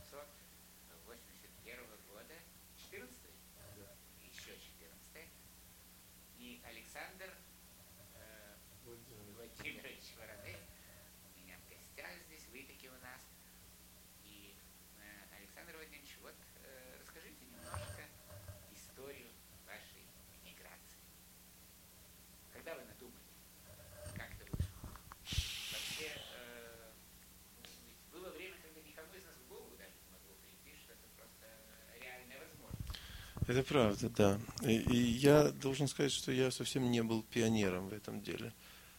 1981 года, 14 Да. еще 14 и Александр Владимирович Вороных у меня в гостях здесь, вы таки у нас. И, Александр Владимирович, вот расскажите немножко историю вашей эмиграции. Когда вы надумали? Как это вышло? Вообще, ведь было время, когда никому из нас в голову даже не могло прийти, что это просто реальная возможность. Это правда, да. И я должен сказать, что я совсем не был пионером в этом деле.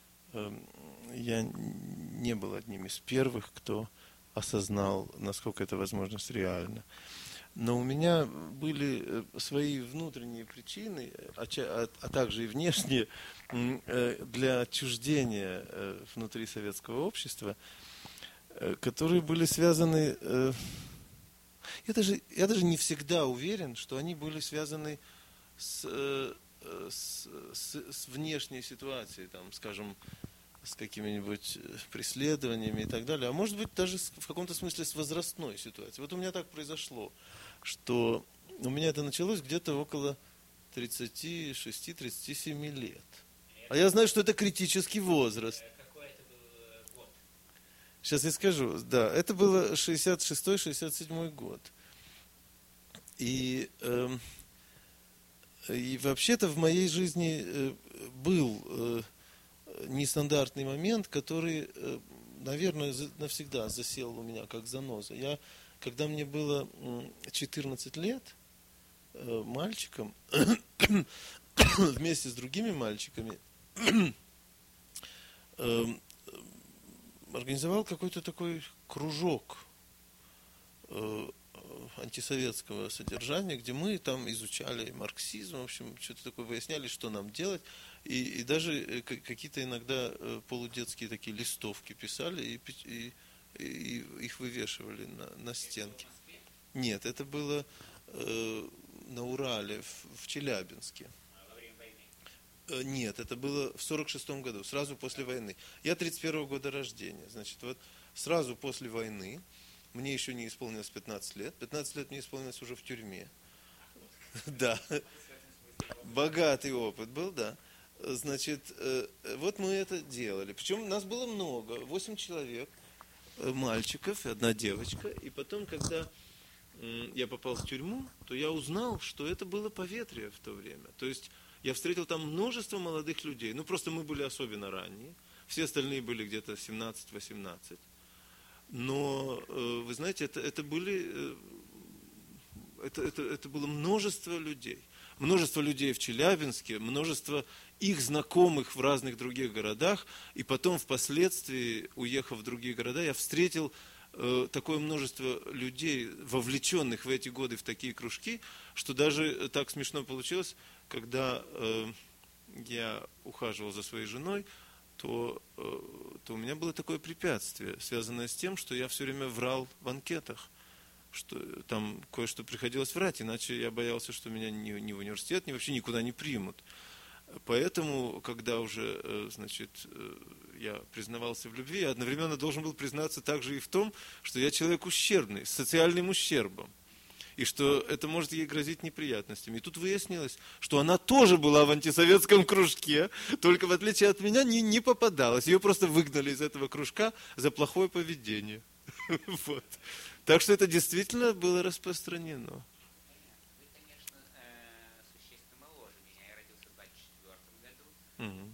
Я не был одним из первых, кто осознал, насколько эта возможность реальна. Но у меня были свои внутренние причины, а также и внешние, для отчуждения внутри советского общества, которые были связаны... Я даже не всегда уверен, что они были связаны с внешней ситуацией, там, скажем, с какими-нибудь преследованиями и так далее, а может быть даже в каком-то смысле с возрастной ситуацией. Вот у меня так произошло, что у меня это началось где-то около 36-37 лет. А я знаю, что это критический возраст. Какой это был год? Сейчас я скажу. Да, это было 66-67 год. И вообще-то в моей жизни был нестандартный момент, который, наверное, навсегда засел у меня как заноза. Когда мне было 14 лет, мальчиком, вместе с другими мальчиками, организовал какой-то такой кружок антисоветского содержания, где мы там изучали марксизм, в общем, что-то такое выясняли, что нам делать, и даже какие-то иногда полудетские такие листовки писали, и их вывешивали на стенке. Нет, это было на Урале, в Челябинске. Во время войны? Нет, это было в 46-м году, сразу после войны. Я 31-го года рождения, значит, вот сразу после войны, мне еще не исполнилось 15 лет. 15 лет мне исполнилось уже в тюрьме. Да. Богатый опыт был, да. Значит, вот мы это делали. Причем нас было много, 8 человек, мальчиков и одна девочка. И потом, когда я попал в тюрьму, то я узнал, что это было поветрие в то время. То есть я встретил там множество молодых людей. Ну, просто мы были особенно ранние. Все остальные были где-то 17-18. Но, вы знаете, это было множество людей. Множество людей в Челябинске, множество их знакомых в разных других городах. И потом, впоследствии, уехав в другие города, я встретил такое множество людей, вовлеченных в эти годы в такие кружки, что даже так смешно получилось, когда я ухаживал за своей женой, то у меня было такое препятствие, связанное с тем, что я все время врал в анкетах, что там кое-что приходилось врать, иначе я боялся, что меня ни в университет, ни вообще никуда не примут. Поэтому, когда уже, значит, я признавался в любви, я одновременно должен был признаться также и в том, что я человек ущербный, с социальным ущербом. И что это может ей грозить неприятностями. И тут выяснилось, что она тоже была в антисоветском кружке, только в отличие от меня не попадалась. Ее просто выгнали из этого кружка за плохое поведение. Вот. Так что это действительно было распространено. Вы, конечно, существенно моложе меня. Я родился в 24 году.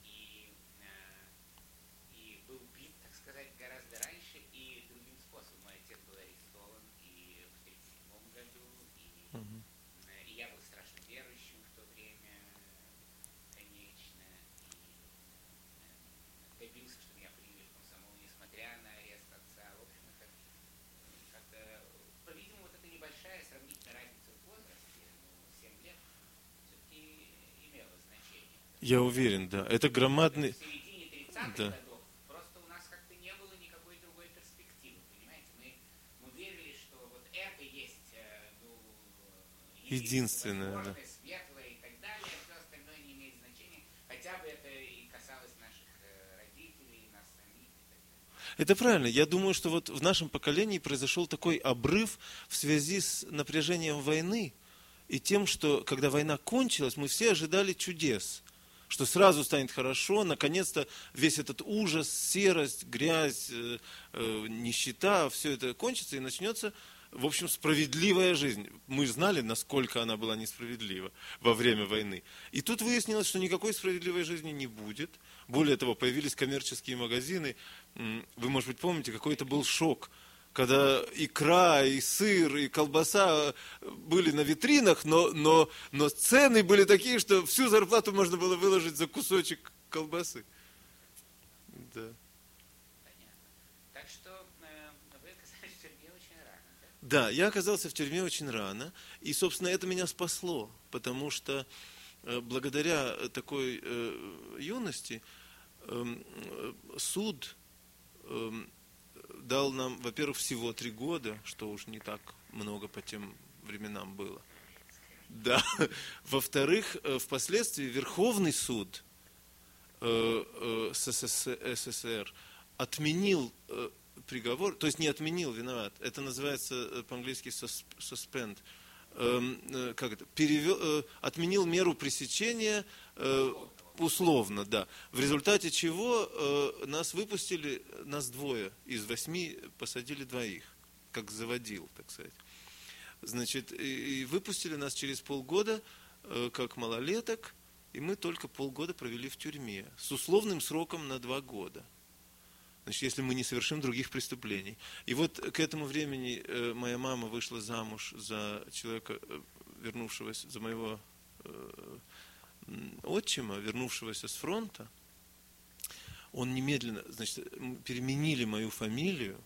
И был бит, так сказать, гораздо раньше и другим способом. Мой отец был арестован и в 1937 году, и я был страшно верующим в то время, конечно, и добился, что меня приняли в комсомол, несмотря на арест отца. В общем, это как-то, по-видимому, вот эта небольшая сравнительная разница в возрасте, 7 лет, все-таки имела значение. Я уверен, да. Это громадный... В середине 30-х Да. годов просто у нас как-то не было никакой другой перспективы, понимаете? Мы верили, что вот это есть, единственное, да. возможное, светлое и так далее, а все остальное не имеет значения, хотя бы это и касалось наших родителей, нас самих и так далее. Это правильно. Я думаю, что вот в нашем поколении произошел такой обрыв в связи с напряжением войны и тем, что когда война кончилась, мы все ожидали чудес, что сразу станет хорошо, наконец-то весь этот ужас, серость, грязь, нищета, все это кончится и начнется, в общем, справедливая жизнь. Мы знали, насколько она была несправедлива во время войны. И тут выяснилось, что никакой справедливой жизни не будет. Более того, появились коммерческие магазины. Вы, может быть, помните, какой это был шок, когда икра, и сыр, и колбаса были на витринах, но цены были такие, что всю зарплату можно было выложить за кусочек колбасы. Да. Понятно. Так что вы оказались в тюрьме очень рано, да? Да, я оказался в тюрьме очень рано, и, собственно, это меня спасло, потому что благодаря такой юности суд дал нам, во-первых, всего 3 года, что уж не так много по тем временам было. Да. Во-вторых, впоследствии Верховный суд СССР отменил приговор, то есть не отменил, виноват, это называется по-английски suspend, как это, отменил меру пресечения условно, да. В результате чего нас выпустили, нас 2 из 8 посадили 2, как заводил, так сказать. Значит, и выпустили нас через полгода, как малолеток, и мы только полгода провели в тюрьме, с условным сроком на 2 года. Значит, если мы не совершим других преступлений. И вот к этому времени моя мама вышла замуж за человека, вернувшегося, за моего отчима, вернувшегося с фронта. Он немедленно, значит, переменили мою фамилию,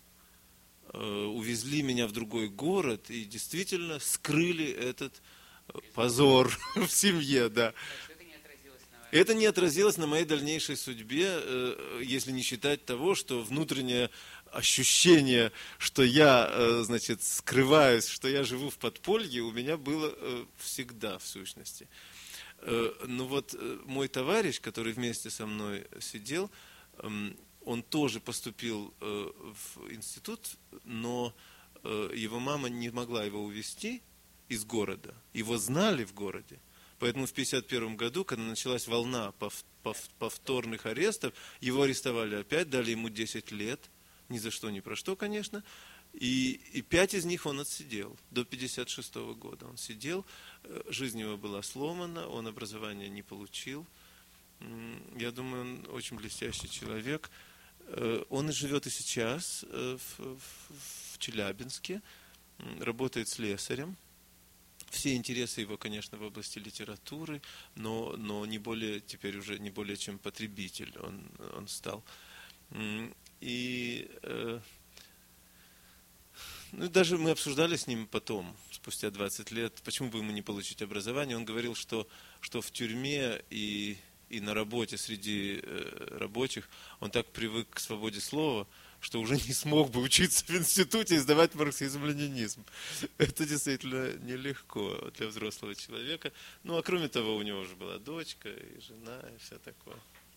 увезли меня в другой город и действительно скрыли этот позор в семье, да. Это не отразилось на моей дальнейшей судьбе, если не считать того, что внутреннее ощущение, что я, значит, скрываюсь, что я живу в подполье, у меня было всегда в сущности. Но вот мой товарищ, который вместе со мной сидел, он тоже поступил в институт, но его мама не могла его увезти из города. Его знали в городе. Поэтому в 1951 году, когда началась волна повторных арестов, его арестовали опять, дали ему 10 лет, ни за что, ни про что, конечно, и 5 из них он отсидел. До 1956 года он сидел, жизнь его была сломана, он образования не получил. Я думаю, он очень блестящий человек. Он и живет и сейчас в Челябинске, работает слесарем. Все интересы его, конечно, в области литературы, но не более, теперь уже не более чем потребитель он стал. И даже мы обсуждали с ним потом, спустя 20 лет, почему бы ему не получить образование. Он говорил, что в тюрьме и на работе среди рабочих он так привык к свободе слова, что уже не смог бы учиться в институте и сдавать марксизм-ленинизм. Это действительно нелегко для взрослого человека. Ну, а кроме того, у него уже была дочка и жена, и все такое.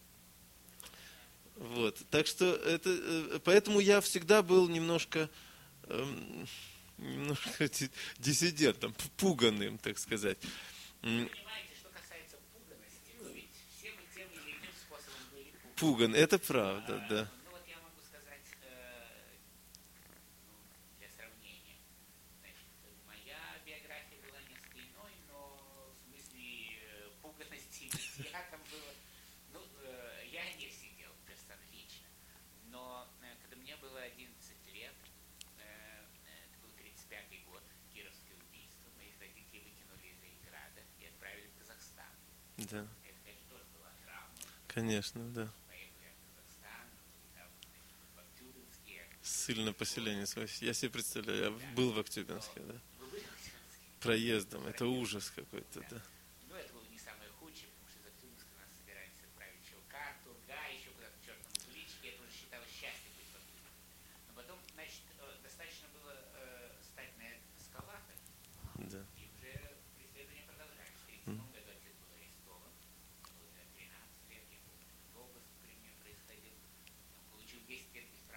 Вот. Так что поэтому я всегда был немножко диссидентом, пуганым, так сказать. Понимаете, что касается пуганости, ведь все мы тем или иным способом были пуганы. Пуган, это правда, да. Ну вот я могу сказать, для сравнения, значит, моя биография была несколько иной, но в смысле пуганости я там было, я не сидел персонально, но когда мне было 11 лет, это был 35-й год, Кировское убийство, моих родителей выкинули из Ленинграда и отправили в Казахстан. Да. Это, конечно, тоже была травма. Конечно, да. Поехали в Казахстан, там, в Актюбинске. Ссыльное поселение. Я себе представляю, я был в Актюбинске, да. Вы были в Актюбинске? Проездом, это ужас какой-то, да. Ну, это было не самое худшее, потому что из Актюбинска нас собирались отправить еще в Карту, еще куда-то к чертовой куличке. Это уже считалось счастьем быть в Актюбинске. Но потом, значит, достаточно было стать на эскалатор, Да. и уже преследования продолжались. В 1937 году отец был арестован, ему было 13 лет, я помню, обыск при мне происходил, он получил 10 лет без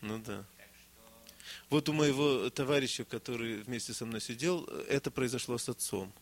Ну да. Так что, Вот у моего товарища, который вместе со мной сидел, это произошло с отцом.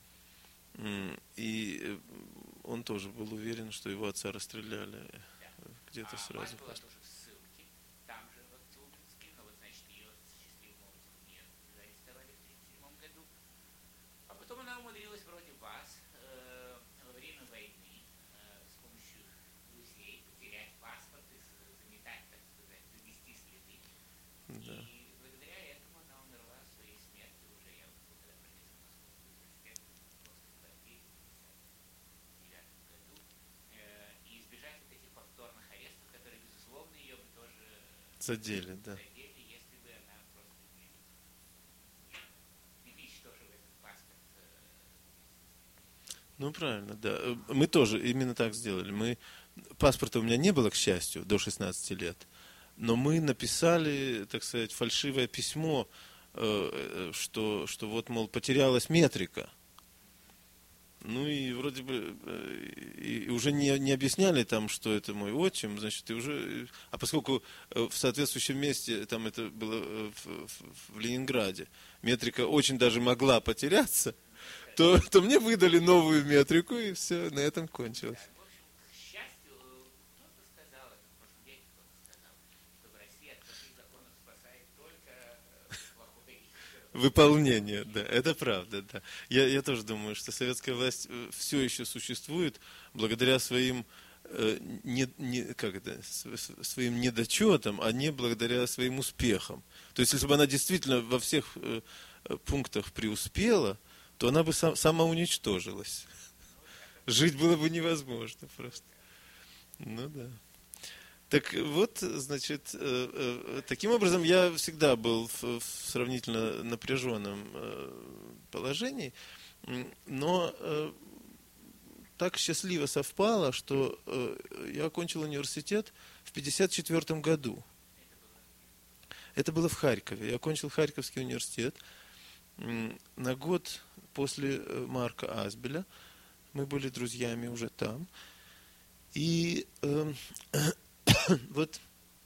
И он тоже был уверен, что его отца расстреляли да. где-то А сразу мать была после. тоже в ссылке, там же, в Актиубинске, но вот, значит, ее счастливым образом не заарестовали в 1937 году. А потом она умудрилась вроде вас во время войны с помощью друзей потерять паспорт и заметать, так сказать, замести следы. Да. И благодаря этому она умерла своей смертью уже, я вот когда проходил Московский университет, после квартиры в 1959 году. И избежать вот этих повторных арестов, которые, безусловно, ее бы тоже Задели, да. задели, если бы она просто не уничтожила этот паспорт. Ну, правильно, да. Мы тоже именно так сделали. Паспорта у меня не было, к счастью, до 16 лет. Но мы написали, так сказать, фальшивое письмо, что вот, мол, потерялась метрика. Ну и вроде бы и уже не объясняли там, что это мой отчим, значит, и уже. А поскольку в соответствующем месте, там это было в Ленинграде, метрика очень даже могла потеряться, то мне выдали новую метрику, и все, на этом кончилось. В общем, к счастью, кто-то сказал, это в прошлом веке кто-то сказал, что в России от плохих законов спасает только плохой Выполнение, да, это правда, да. Я тоже думаю, что советская власть все еще существует благодаря своим своим недочетам, а не благодаря своим успехам. То есть, если бы она действительно во всех пунктах преуспела, то она бы самоуничтожилась. Жить было бы невозможно просто. Ну да. Так вот, значит, таким образом я всегда был в сравнительно напряженном положении, но так счастливо совпало, что я окончил университет в 1954 году. Это было в Харькове. Я окончил Харьковский университет на год после Марка Азбеля. Мы были друзьями уже там. И вот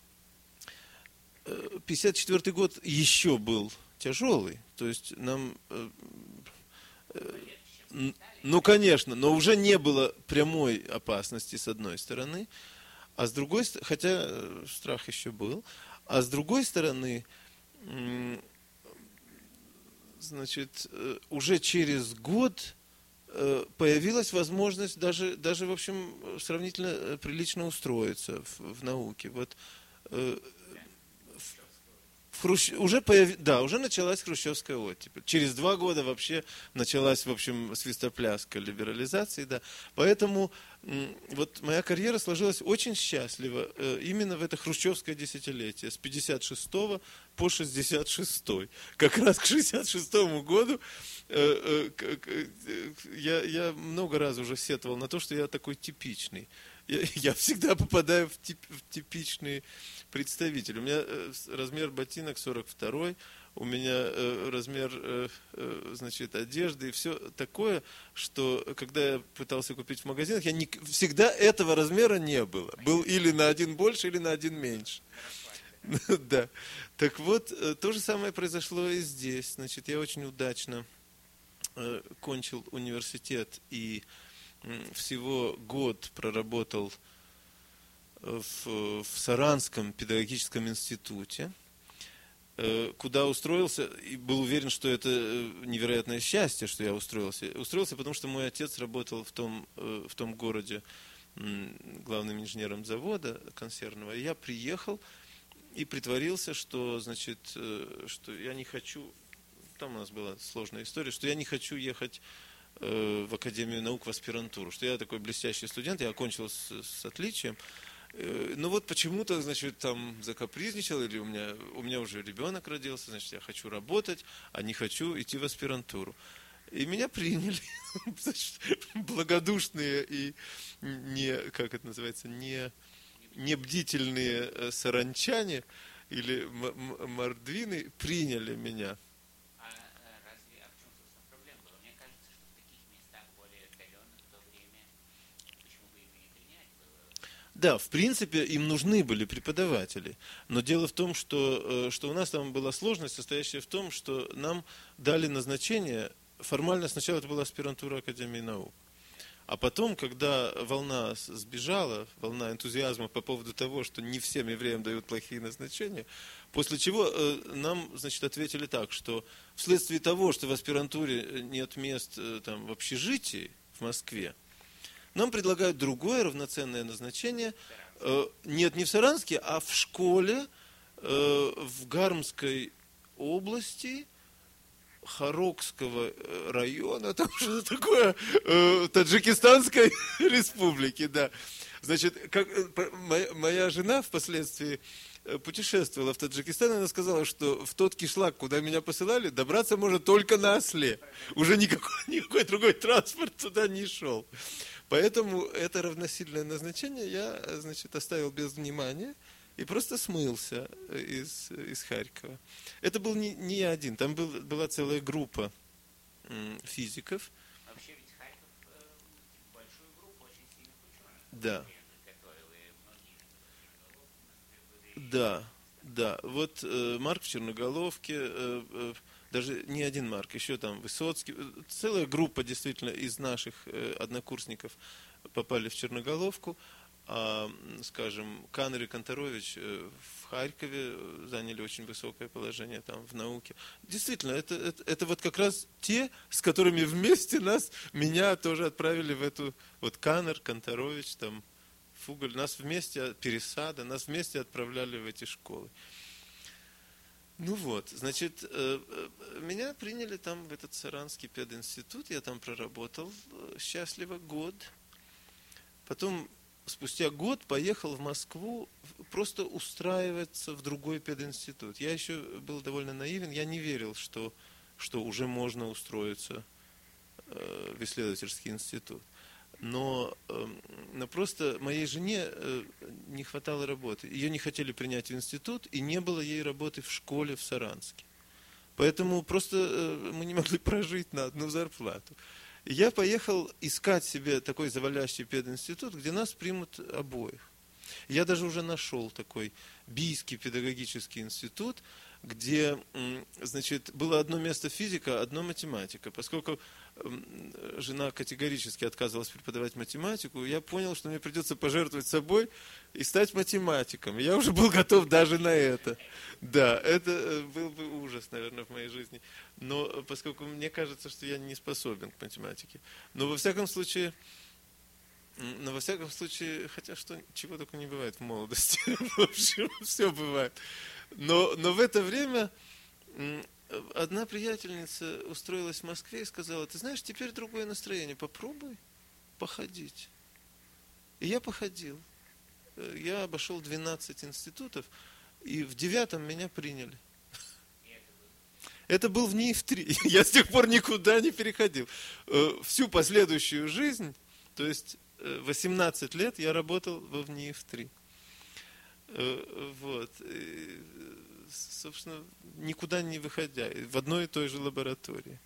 1954 год еще был тяжелый. То есть нам, ну, конечно, но уже не было прямой опасности с одной стороны, а с другой стороны, хотя страх еще был, а с другой стороны, значит, уже через год появилась возможность даже в общем, сравнительно прилично устроиться в науке. Вот уже началась хрущевская оттепель. Через 2 года вообще началась, в общем, свистопляска либерализации, да. Поэтому вот моя карьера сложилась очень счастливо именно в это хрущевское десятилетие, с 56 по 66. Как раз к 66 году я много раз уже сетовал на то, что я такой типичный. Я всегда попадаю в типичный представитель. У меня размер ботинок 42, у меня размер, значит, одежды и все такое, что когда я пытался купить в магазинах, всегда этого размера не было. Был или на 1 больше, или на 1 меньше. Да. Так вот, то же самое произошло и здесь. Значит, я очень удачно кончил университет и всего год проработал в Саранском педагогическом институте, куда устроился, и был уверен, что это невероятное счастье, что я устроился. Устроился, потому что мой отец работал в том городе главным инженером завода консервного. И я приехал и притворился, что, значит, что я не хочу, там у нас была сложная история, что я не хочу ехать в Академию наук в аспирантуру, что я такой блестящий студент, я окончил с отличием. Ну вот почему-то, значит, там закапризничал, или у меня уже ребенок родился, значит, я хочу работать, а не хочу идти в аспирантуру. И меня приняли, значит, благодушные и как это называется, не бдительные саранчане или мордвины приняли меня. А в чем, собственно, проблема была? Мне кажется, что в таких местах более отдаленных в то время, почему бы их и не принять было? Да, в принципе, им нужны были преподаватели. Но дело в том, что у нас там была сложность, состоящая в том, что нам дали назначение, формально сначала это была аспирантура Академии наук. А потом, когда волна сбежала, волна энтузиазма по поводу того, что не всем евреям дают плохие назначения, после чего нам, значит, ответили так, что вследствие того, что в аспирантуре нет мест там, в общежитии в Москве, нам предлагают другое равноценное назначение. Нет, не в Саранске, а в школе в Гармской области Харокского района, там что-то такое, Таджикистанской республики, да. Значит, как, моя жена впоследствии путешествовала в Таджикистан, и она сказала, что в тот кишлак, куда меня посылали, добраться можно только на осле. Уже никакой другой транспорт туда не шел. Поэтому это равносильное назначение я, значит, оставил без внимания и просто смылся из Харькова. Это был не я один, там была целая группа физиков. Вообще ведь Харьков большую группу очень сильных ученых. Да. Готовил, и многие Да. Вот Марк в Черноголовке, даже не один Марк, еще там Высоцкий, целая группа действительно из наших однокурсников попали в Черноголовку. А, скажем, Канер и Конторович в Харькове заняли очень высокое положение там в науке. Действительно, это вот как раз те, с которыми вместе меня тоже отправили в эту, вот Канер, Конторович, там, Фуголь, нас вместе, Пересада, нас вместе отправляли в эти школы. Ну вот, значит, меня приняли там в этот Саранский пединститут, я там проработал счастливо год. Потом спустя год поехал в Москву просто устраиваться в другой пединститут. Я еще был довольно наивен, я не верил, что уже можно устроиться в исследовательский институт. Но просто моей жене не хватало работы. Ее не хотели принять в институт, и не было ей работы в школе в Саранске. Поэтому просто мы не могли прожить на одну зарплату. Я поехал искать себе такой завалящий пединститут, где нас примут обоих. Я даже уже нашел такой Бийский педагогический институт, где, значит, было одно место физика, одно математика. Поскольку жена категорически отказывалась преподавать математику, я понял, что мне придется пожертвовать собой и стать математиком. Я уже был готов даже на это. Да, это был бы ужас, наверное, в моей жизни. Но поскольку мне кажется, что я не способен к математике. Но во всяком случае, хотя чего только не бывает в молодости. В общем, все бывает. Но в это время одна приятельница устроилась в Москве и сказала: ты знаешь, теперь другое настроение, попробуй походить. И я походил. Я обошел 12 институтов, и в 9-м меня приняли. Это был в НИИФ-3. Я с тех пор никуда не переходил. Всю последующую жизнь, то есть 18 лет, я работал в НИИФ-3. Вот. И, собственно, никуда не выходя, в одной и той же лаборатории.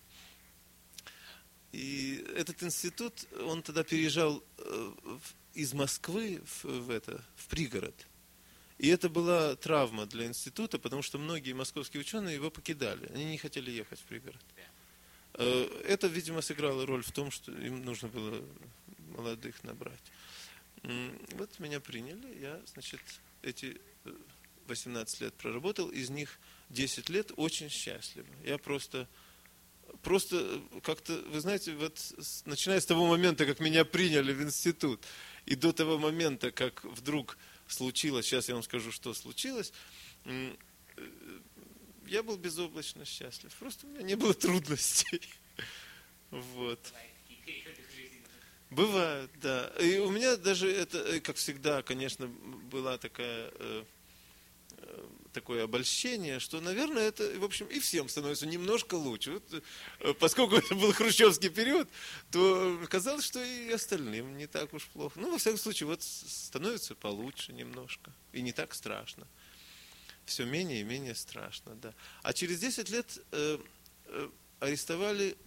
И этот институт, он тогда переезжал из Москвы в пригород. И это была травма для института, потому что многие московские ученые его покидали. Они не хотели ехать в пригород. Это, видимо, сыграло роль в том, что им нужно было молодых набрать. Вот меня приняли, я, значит, эти 18 лет проработал, из них 10 лет очень счастливо. Я просто как-то, вы знаете, вот начиная с того момента, как меня приняли в институт, и до того момента, как вдруг случилось, сейчас я вам скажу, что случилось, я был безоблачно счастлив. Просто у меня не было трудностей. Вот. Бывает, да. И у меня даже это, как всегда, конечно, была такое обольщение, что, наверное, это, в общем, и всем становится немножко лучше. Вот, поскольку это был хрущевский период, то казалось, что и остальным не так уж плохо. Ну, во всяком случае, вот становится получше немножко. И не так страшно. Все менее и менее страшно, да. А через 10 лет арестовали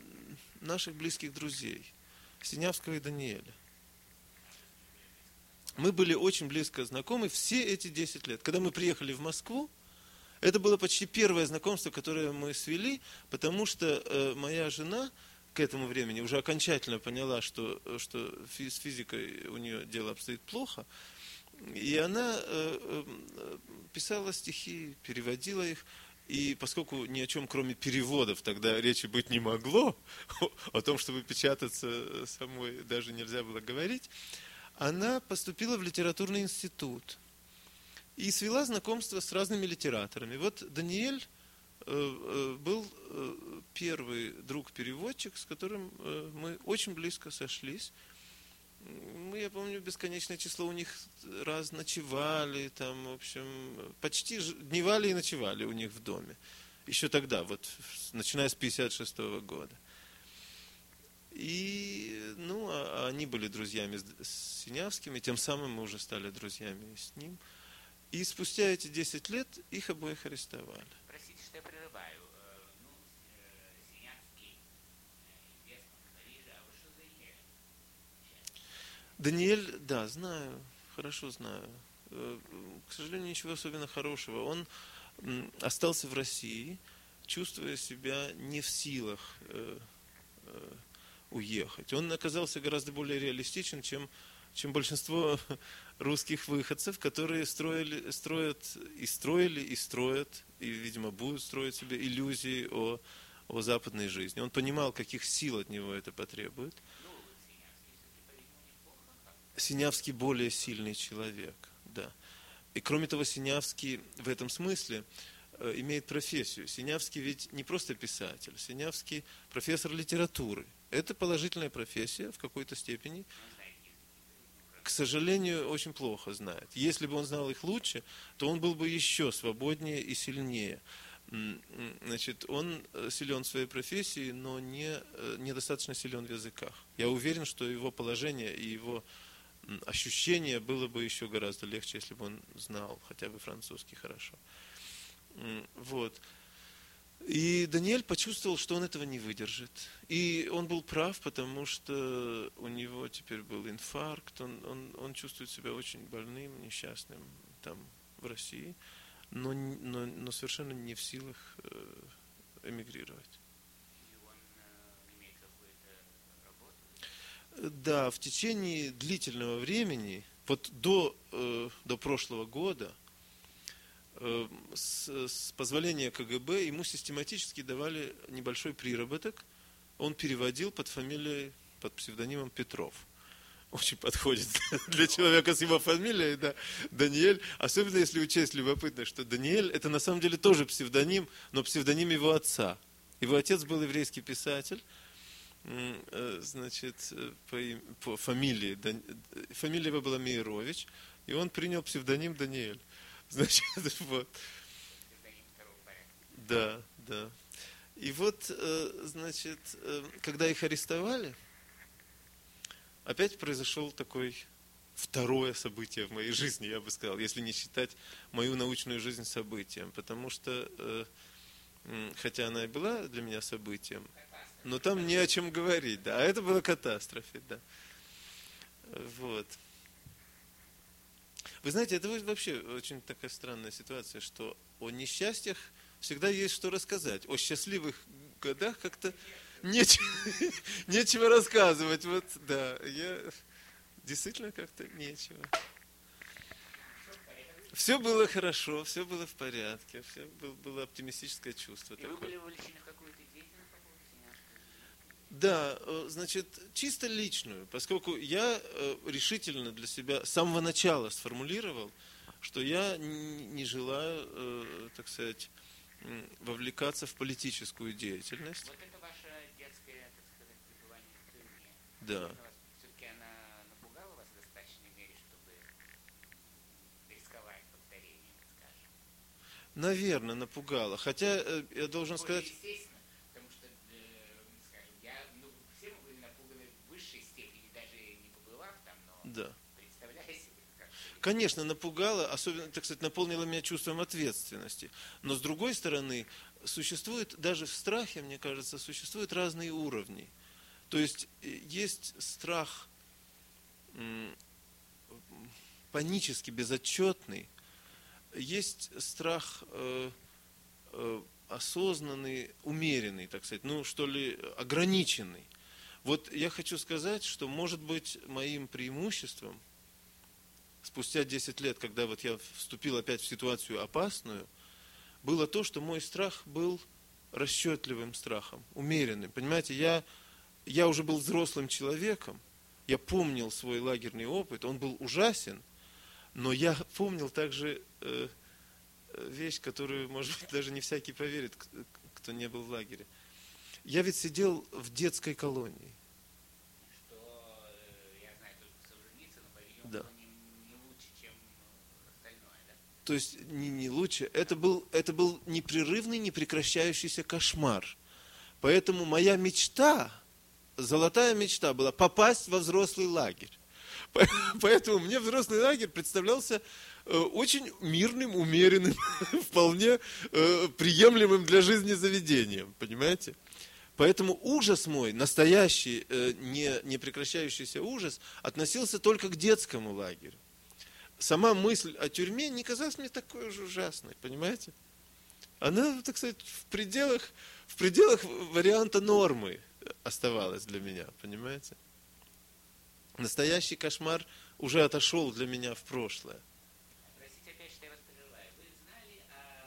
наших близких друзей, Синявского и Даниэля. мы были очень близко знакомы все эти 10 лет. Когда мы приехали в Москву, это было почти первое знакомство, которое мы свели, потому что моя жена к этому времени уже окончательно поняла, что с физикой у нее дело обстоит плохо. И она писала стихи, переводила их. И поскольку ни о чем, кроме переводов, тогда речи быть не могло, о том, чтобы печататься самой даже нельзя было говорить, она поступила в литературный институт и свела знакомство с разными литераторами. Вот Даниэль был первый друг-переводчик, с которым мы очень близко сошлись. Мы, я помню, бесконечное число у них раз ночевали, там, в общем, почти дневали и ночевали у них в доме. Еще тогда, вот, начиная с 1956 года. И, ну, они были друзьями с Синявским, и тем самым мы уже стали друзьями с ним. И спустя эти 10 лет их обоих арестовали. Простите, что я прерываю. Ну, Синявский известно в Париже, а вы что за Даниэль? Даниэль, да, знаю, хорошо знаю. К сожалению, ничего особенно хорошего. Он остался в России, чувствуя себя не в силах уехать. Он оказался гораздо более реалистичен, чем большинство русских выходцев, которые строили, и, видимо, будут строить себе иллюзии о западной жизни. Он понимал, каких сил от него это потребует. Ну, Синявский все-таки, по-видимому, неплохо. Синявский более сильный человек, да. И кроме того, Синявский в этом смысле имеет профессию. Синявский ведь не просто писатель, Синявский профессор литературы. Это положительная профессия в какой-то степени. К сожалению, очень плохо знает. Если бы он знал их лучше, то он был бы еще свободнее и сильнее. Значит, он силен в своей профессии, но недостаточно силен в языках. Я уверен, что его положение и его ощущение было бы еще гораздо легче, если бы он знал хотя бы французский хорошо. Вот. И Даниэль почувствовал, что он этого не выдержит. И он был прав, потому что у него теперь был инфаркт, он чувствует себя очень больным, несчастным там в России, но совершенно не в силах эмигрировать. И он имеет какую-то работу? Да, в течение длительного времени, вот до прошлого года, с позволения КГБ ему систематически давали небольшой приработок. Он переводил под псевдонимом Петров. Очень подходит для человека с его фамилией, да, Даниэль. Особенно если учесть любопытно, что Даниэль это на самом деле тоже псевдоним, но псевдоним его отца. Его отец был еврейский писатель, значит, по фамилии. Фамилия его была Мейрович, и он принял псевдоним Даниэль. Значит, вот. Да. И вот, значит, когда их арестовали, опять произошел такое второе событие в моей жизни, я бы сказал, если не считать мою научную жизнь событием, потому что, хотя она и была для меня событием, но там не о чем говорить, да, а это была катастрофа, да. Вот. Вы знаете, это вообще очень такая странная ситуация, что о несчастьях всегда есть что рассказать. О счастливых годах как-то нечего рассказывать. Вот, да, действительно как-то нечего. Все было хорошо, все было в порядке, было оптимистическое чувство. И вы были вовлечены в какую-то деятельность по поводу Синявского? Да, значит, чисто личную, поскольку я решительно для себя с самого начала сформулировал, что я не желаю, так сказать, вовлекаться в политическую деятельность. Вот это ваше детское, так сказать, пребывание в тюрьме. Да. Все-таки она напугала вас в достаточной мере, чтобы рисковать повторением, скажем? Наверное, напугала. Хотя я должен сказать... Естественно, потому что, скажем, все мы были напуганы в высшей степени, даже не побывав там, но Да. представляя себе, как... Конечно, напугала, особенно, так сказать, наполнила меня чувством ответственности. Но с другой стороны, существует, даже в страхе, мне кажется, существуют разные уровни. То есть страх панически безотчетный, есть страх осознанный, умеренный, так сказать, ну что ли, ограниченный. Вот я хочу сказать, что может быть моим преимуществом, спустя 10 лет, когда вот я вступил опять в ситуацию опасную, было то, что мой страх был расчетливым страхом, умеренным. Понимаете, я уже был взрослым человеком, я помнил свой лагерный опыт, он был ужасен, но я помнил также вещь, которую, может быть, даже не всякий поверит, кто не был в лагере. Я ведь сидел в детской колонии. Что я знаю только Солженицына, но, по-видимому, Да. не лучше, чем остальное, да? То есть не лучше. Это был непрерывный, непрекращающийся кошмар. Поэтому моя мечта, золотая мечта была попасть во взрослый лагерь. Поэтому мне взрослый лагерь представлялся очень мирным, умеренным, вполне приемлемым для жизни заведением, понимаете? Поэтому ужас мой, настоящий, не прекращающийся ужас, относился только к детскому лагерю. Сама мысль о тюрьме не казалась мне такой уж ужасной, понимаете? Она, так сказать, в пределах варианта нормы оставалась для меня, понимаете? Настоящий кошмар уже отошел для меня в прошлое. Простите опять, что я вас прерываю. Вы знали о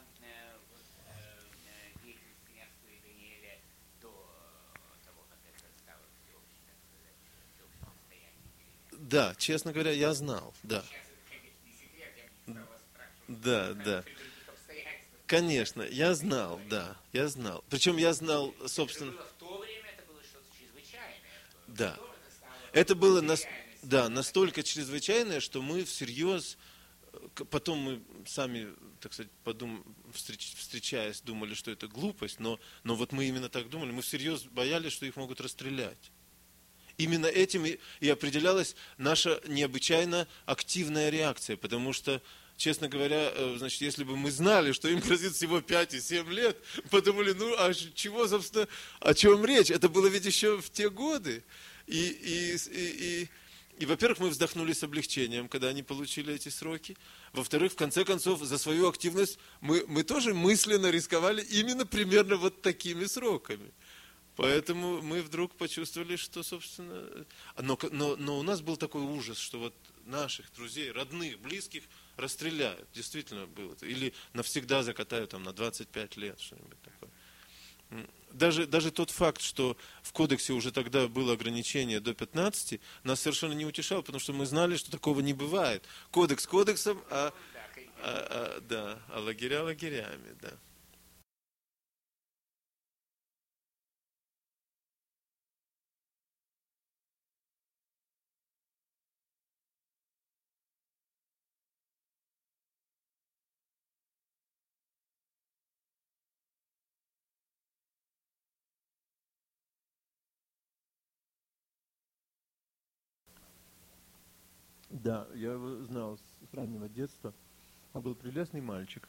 деятельности княжества и Даниэля до того, как это стало всеобщим, так сказать, всеобщим достоянием деревни? Да, честно говоря, я знал, да. Сейчас это, конечно, не секрет, я бы не стал вас спрашивать. Да, да. При других обстоятельствах. Конечно, я знал, да, я знал. Причем я знал, собственно, Это было в то время, это было что-то чрезвычайное. да. Потом это стало Это было реальностью. настолько чрезвычайное, что мы всерьез, потом мы сами, так сказать, встречаясь, думали, что это глупость, но вот мы именно так думали, мы всерьез боялись, что их могут расстрелять. Именно этим и определялась наша необычайно активная реакция, потому что, честно говоря, значит, если бы мы знали, что им грозит всего 5 и 7 лет, подумали, ну, а чего, собственно, о чем речь? Это было ведь еще в те годы. И, во-первых, мы вздохнули с облегчением, когда они получили эти сроки. Во-вторых, в конце концов, за свою активность мы тоже мысленно рисковали именно примерно вот такими сроками. Поэтому мы вдруг почувствовали, что, собственно... Но у нас был такой ужас, что вот наших друзей, родных, близких расстреляют. Действительно было. Или навсегда закатают там, на 25 лет, что-нибудь такое. Даже тот факт, что в кодексе уже тогда было ограничение до 15, нас совершенно не утешал, потому что мы знали, что такого не бывает. Кодекс кодексом, а лагеря лагерями, да. Да, я его знал с раннего детства. Он был прелестный мальчик.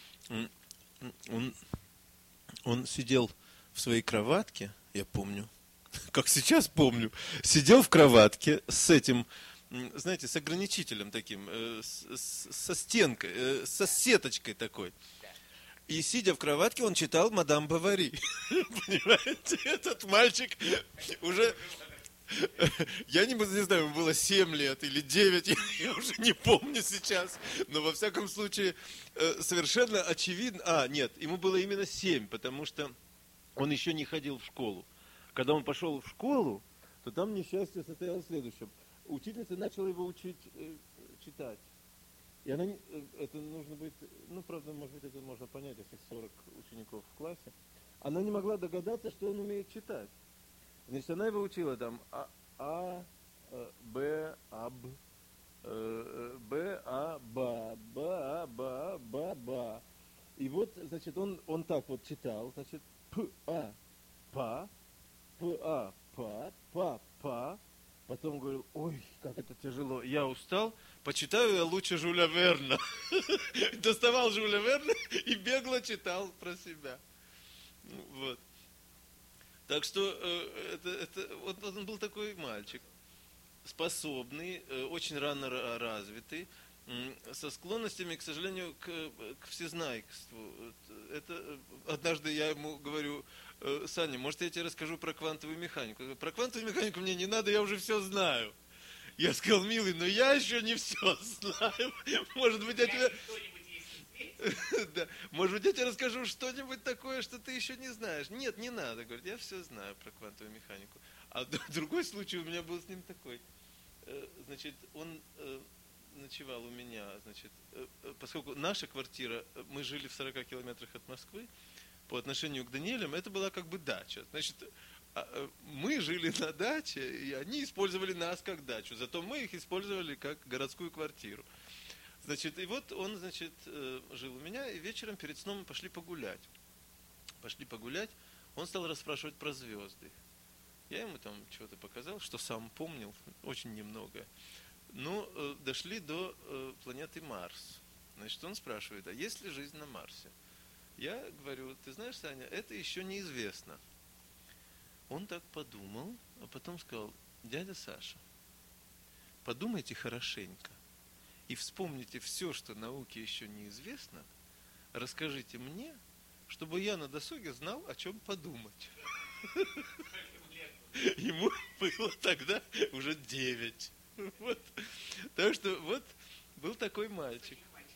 Он сидел в своей кроватке, я помню, как сейчас помню, сидел в кроватке с этим, знаете, с ограничителем таким, со стенкой, со сеточкой такой. И сидя в кроватке, он читал «Мадам Бовари». Понимаете, этот мальчик уже... Я не знаю, ему было 7 лет или 9, я уже не помню сейчас. Но во всяком случае, совершенно очевидно... нет, ему было именно 7, потому что он еще не ходил в школу. Когда он пошел в школу, то там несчастье состоялось в следующем. Учительница начала его учить читать. И она, это нужно быть, ну, правда, может быть, это можно понять, если 40 учеников в классе. Она не могла догадаться, что он умеет читать. Значит, она его учила там Б, Ба. И вот, значит, он так вот читал, значит, Па. Потом говорил, ой, как это тяжело, я устал, почитаю я лучше Жюля Верна. Доставал Жюля Верна и бегло читал про себя. Вот. Так что он был такой мальчик. способный, очень рано развитый, со склонностями, к сожалению, к всезнайству. Это однажды я ему говорю: Саня, может, я тебе расскажу про квантовую механику? Про квантовую механику мне не надо, я уже все знаю. Я сказал: милый, но я еще не все знаю. Может быть, я тебе... Да. Может быть, я тебе расскажу что-нибудь такое, что ты еще не знаешь. Нет, не надо, говорит, я все знаю про квантовую механику. А другой случай у меня был с ним такой. Значит, он ночевал у меня, значит, поскольку наша квартира, мы жили в 40 километрах от Москвы, по отношению к Даниэлям, это была как бы дача. Значит, мы жили на даче, и они использовали нас как дачу, зато мы их использовали как городскую квартиру. Значит, и вот он, значит, жил у меня, и вечером перед сном мы пошли погулять. Он стал расспрашивать про звезды. Я ему там чего-то показал, что сам помнил, очень немного. Ну, дошли до планеты Марс. Значит, он спрашивает: а есть ли жизнь на Марсе? Я говорю: ты знаешь, Саня, это еще неизвестно. Он так подумал, а потом сказал: дядя Саша, подумайте хорошенько и вспомните все, что науке еще неизвестно, расскажите мне, чтобы я на досуге знал, о чем подумать. Ему было тогда уже 9. Вот. Так что вот был такой мальчик.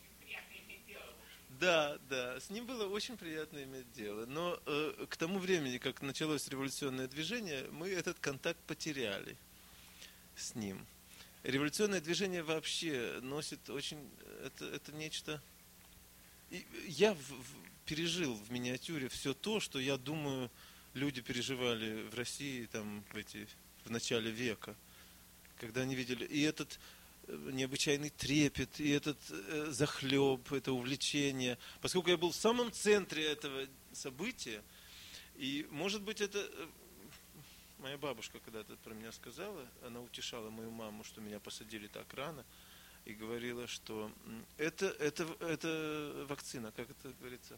Да, с ним было очень приятно иметь дело. Но к тому времени, как началось революционное движение, мы этот контакт потеряли с ним. Революционное движение вообще носит очень... Это нечто... И я пережил в миниатюре все то, что, я думаю, люди переживали в России там, в начале века, когда они видели и этот необычайный трепет, и этот захлеб, это увлечение. Поскольку я был в самом центре этого события, и, может быть, это... Моя бабушка когда-то про меня сказала, она утешала мою маму, что меня посадили так рано, и говорила, что это вакцина, как это говорится?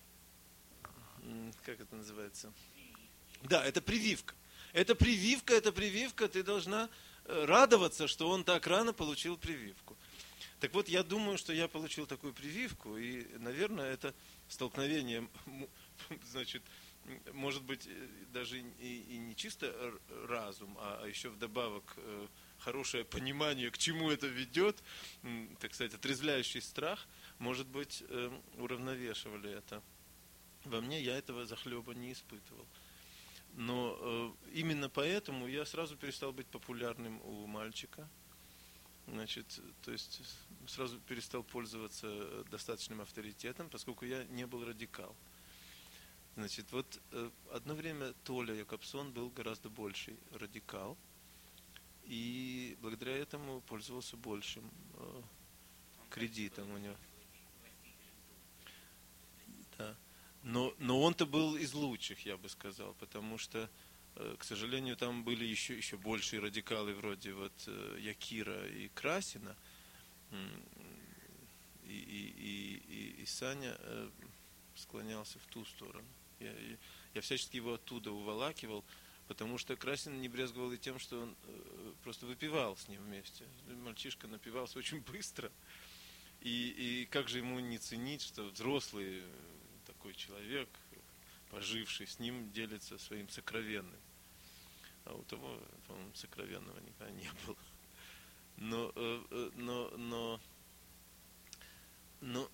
Как это называется? Да, это прививка. Это прививка, ты должна радоваться, что он так рано получил прививку. Так вот, я думаю, что я получил такую прививку, и, наверное, это столкновение, значит, может быть, даже и не чисто разум, а еще вдобавок хорошее понимание, к чему это ведет, так сказать, отрезвляющий страх, может быть, уравновешивали это. Во мне я этого захлеба не испытывал. Но именно поэтому я сразу перестал быть популярным у мальчика. Значит, то есть сразу перестал пользоваться достаточным авторитетом, поскольку я не был радикал. Значит, вот одно время Толя Якобсон был гораздо больший радикал, и благодаря этому пользовался большим кредитом у него. Да. Но он-то был из лучших, я бы сказал, потому что, к сожалению, там были еще большие радикалы, вроде вот Якира и Красина, и Саня склонялся в ту сторону. Я всячески его оттуда уволакивал, потому что Красин не брезговал и тем, что он просто выпивал с ним вместе. Мальчишка напивался очень быстро. И как же ему не ценить, что взрослый такой человек, поживший с ним, делится своим сокровенным. А у того, по-моему, сокровенного никогда не было. Но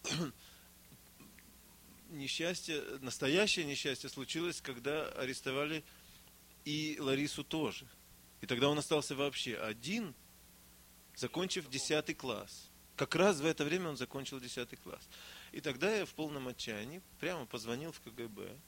несчастье, настоящее несчастье случилось, когда арестовали и Ларису тоже. И тогда он остался вообще один, закончив 10 класс. Как раз в это время он закончил 10 класс. И тогда я в полном отчаянии прямо позвонил в КГБ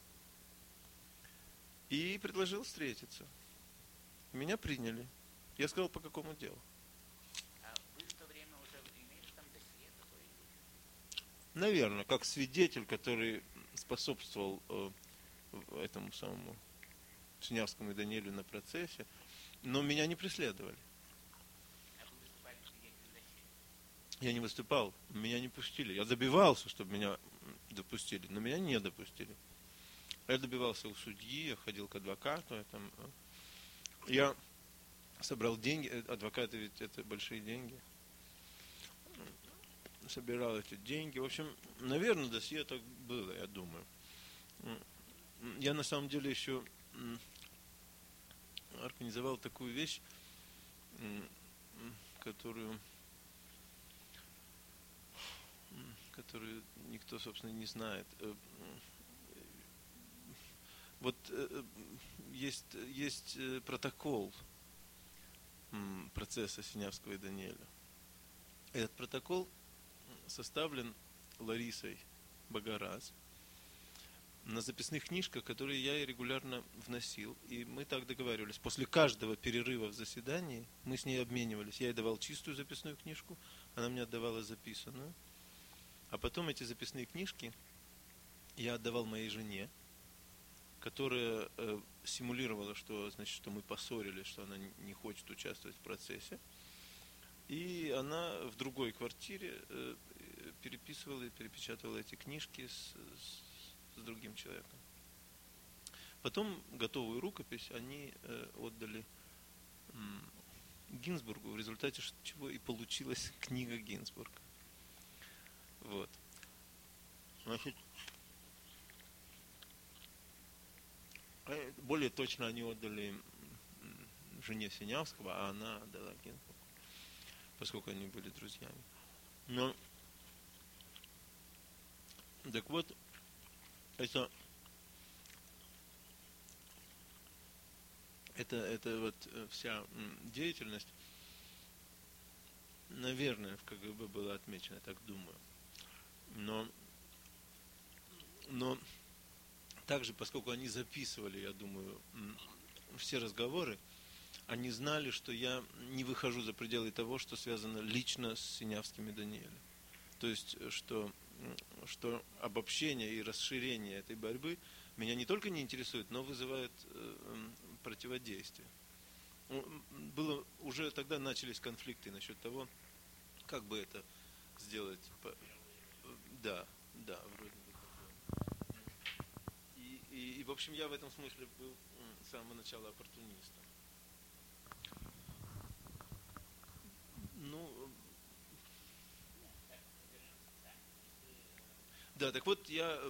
и предложил встретиться. Меня приняли. Я сказал, по какому делу. А вы в то время уже имели там досье какое-нибудь? Наверное, как свидетель, который способствовал этому самому Синявскому и Даниэлю на процессе, но меня не преследовали. А вы выступали свидетелем досье? Я не выступал, меня не пустили. Я добивался, чтобы меня допустили, но меня не допустили. Я добивался у судьи, я ходил к адвокату. Я собрал деньги, адвокаты ведь это большие деньги, собирал эти деньги. В общем, наверное, досье так было, я думаю. Я на самом деле еще организовал такую вещь, которую никто, собственно, не знает. Вот есть протокол процесса Синявского и Даниэля. Этот протокол составлен Ларисой Багараз на записных книжках, которые я регулярно вносил. И мы так договаривались. После каждого перерыва в заседании мы с ней обменивались. Я ей давал чистую записную книжку, она мне отдавала записанную. А потом эти записные книжки я отдавал моей жене, которая симулировала, что мы поссорились, что она не хочет участвовать в процессе. И она в другой квартире переписывала и перепечатывала эти книжки с другим человеком. Потом готовую рукопись они отдали Гинзбургу, в результате чего и получилась книга Гинзбурга. Вот. Значит, более точно они отдали жене Синявского, а она отдала Гинзбургу, поскольку они были друзьями. Но, так вот, это вот вся деятельность, наверное, в КГБ была отмечена, я так думаю. Но также, поскольку они записывали, я думаю, все разговоры, они знали, что я не выхожу за пределы того, что связано лично с Синявским и Даниэлем. То есть, что обобщение и расширение этой борьбы меня не только не интересует, но вызывает противодействие. Уже тогда начались конфликты насчет того, как бы это сделать. Да, вроде бы. И в общем, я в этом смысле был с самого начала оппортунистом. Да, так вот я,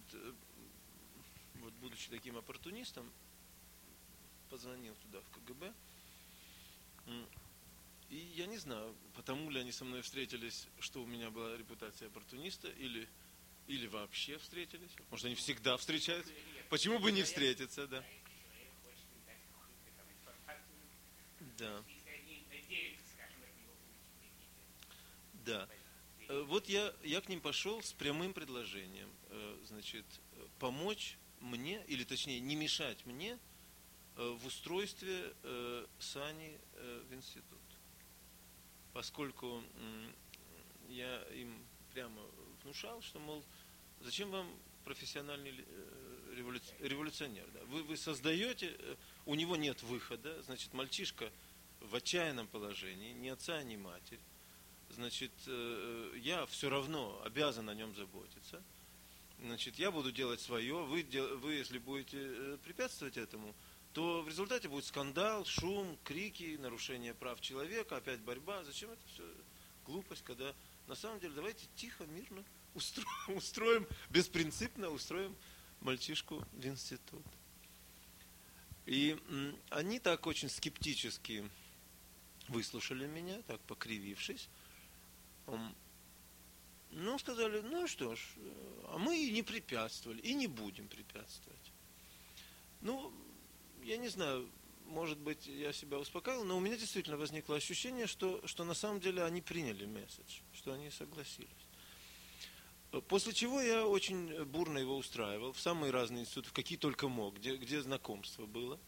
вот будучи таким оппортунистом, позвонил туда, в КГБ, и я не знаю, потому ли они со мной встретились, что у меня была репутация оппортуниста, или вообще встретились. Может, они всегда встречаются? Почему бы не встретиться, да? Да. Да. Вот я к ним пошел с прямым предложением, помочь мне, или точнее, не мешать мне в устройстве Сани в институт. Поскольку я им прямо внушал, что, мол, зачем вам профессиональный революционер? Да? Вы создаете, у него нет выхода, значит, мальчишка в отчаянном положении, ни отца, ни матери. Значит, я все равно обязан о нем заботиться. Значит, я буду делать свое, вы если будете препятствовать этому, то в результате будет скандал, шум, крики, нарушение прав человека, опять борьба. Зачем это все? Глупость, когда на самом деле давайте тихо, мирно устроим, беспринципно устроим мальчишку в институт. И они так очень скептически выслушали меня, так покривившись. Сказали, что ж, а мы и не препятствовали, и не будем препятствовать. Я не знаю, может быть, я себя успокаивал, но у меня действительно возникло ощущение, что на самом деле они приняли месседж, что они согласились. После чего я очень бурно его устраивал в самые разные институты, в какие только мог, где знакомство было.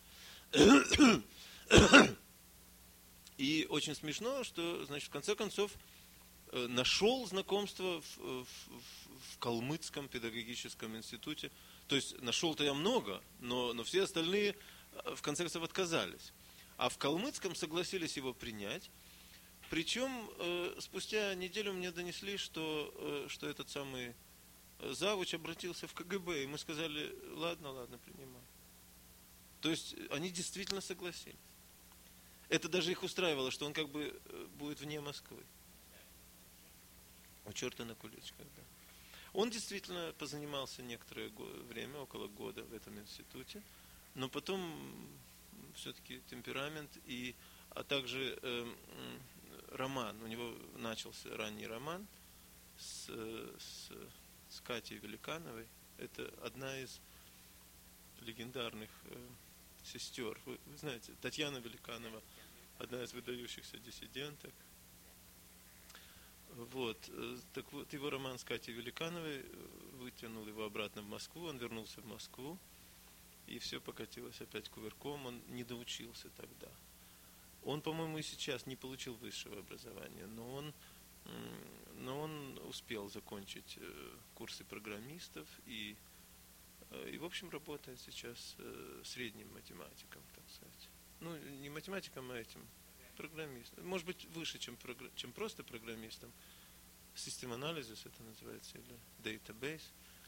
И очень смешно, что, в конце концов, нашел знакомство в Калмыцком педагогическом институте. То есть нашел-то я много, но все остальные в конце концов отказались. А в Калмыцком согласились его принять. Причем спустя неделю мне донесли, что этот самый завуч обратился в КГБ, и мы сказали, ладно, принимай. То есть они действительно согласились. это даже их устраивало, что он как бы будет вне Москвы. У черта на куличках, да. Он действительно позанимался некоторое время, около года в этом институте, но потом все-таки темперамент, а также роман, у него начался ранний роман с Катей Великановой. Это одна из легендарных сестер. Вы знаете, Татьяна Великанова, одна из выдающихся диссиденток. Вот. Так вот, его роман с Катей Великановой вытянул его обратно в Москву, он вернулся в Москву, и все покатилось опять кувырком, он не доучился тогда. Он, по-моему, и сейчас не получил высшего образования, но он успел закончить курсы программистов и в общем, работает сейчас средним математиком, так сказать. Ну, не математиком, а этим, программистом. Может быть, выше, чем просто программистом. System Analysis это называется, или Database.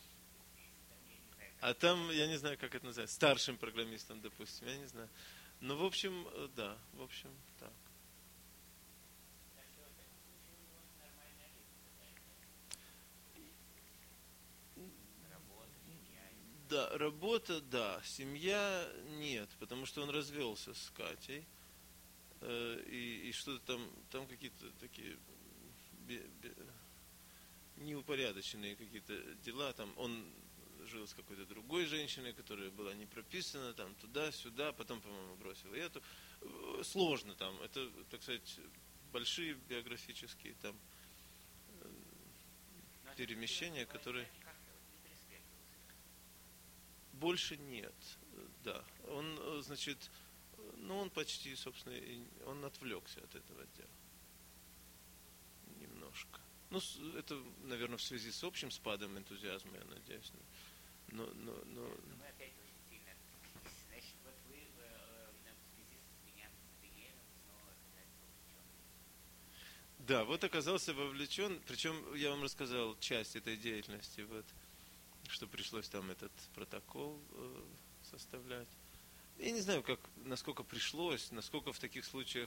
А там, я не знаю, как это называется, старшим программистом, допустим, я не знаю. Но, в общем, да, в общем, так. Да, работа, да, семья нет, потому что он развелся с Катей, и что-то там какие-то такие неупорядоченные какие-то дела, там он жил с какой-то другой женщиной, которая была не прописана, там туда-сюда, потом, по-моему, бросил и эту. Сложно там, это, так сказать, большие биографические там перемещения, которые... Больше нет, да. Он, значит, он почти, собственно, он отвлекся от этого дела. Немножко. Ну, это, наверное, в связи с общим спадом энтузиазма, я надеюсь. Но... Мы опять очень сильно отвлеклись. Значит, вот вы в связи с менянцем Даниэлем снова оказались вовлечены. Да, вот оказался вовлечен, причем я вам рассказал часть этой деятельности, вот, что пришлось там этот протокол составлять. Я не знаю, насколько пришлось, насколько в таких случаях,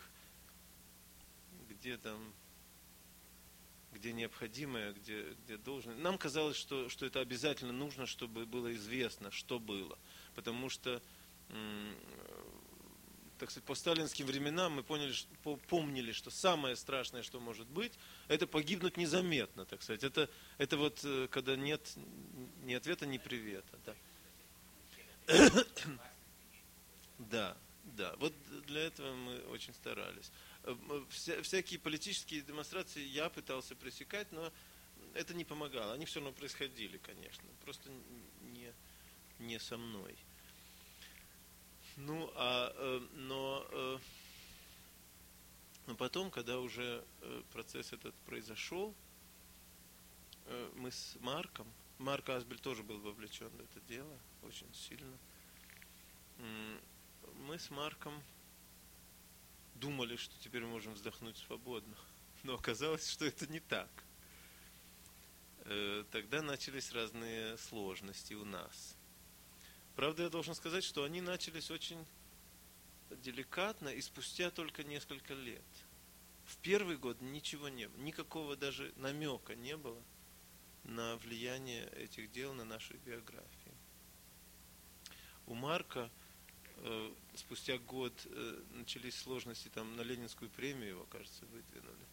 где необходимое, где должное. Нам казалось, что это обязательно нужно, чтобы было известно, что было. Потому что, так сказать, по сталинским временам мы помнили, что самое страшное, что может быть, это погибнуть незаметно, так сказать. Это вот, когда нет ни ответа, ни привета. Да. Да, вот для этого мы очень старались. Всякие политические демонстрации я пытался пресекать, но это не помогало. Они все равно происходили, конечно, просто не со мной. Но потом, когда уже процесс этот произошел, мы с Марк Асбель тоже был вовлечен в это дело очень сильно. Мы с Марком думали, что теперь можем вздохнуть свободно, но оказалось, что это не так. Тогда начались разные сложности у нас. Правда, я должен сказать, что они начались очень деликатно и спустя только несколько лет. В первый год ничего не было, никакого даже намека не было на влияние этих дел на наши биографии. У Марка спустя год начались сложности, там на Ленинскую премию его, кажется, выдвинули.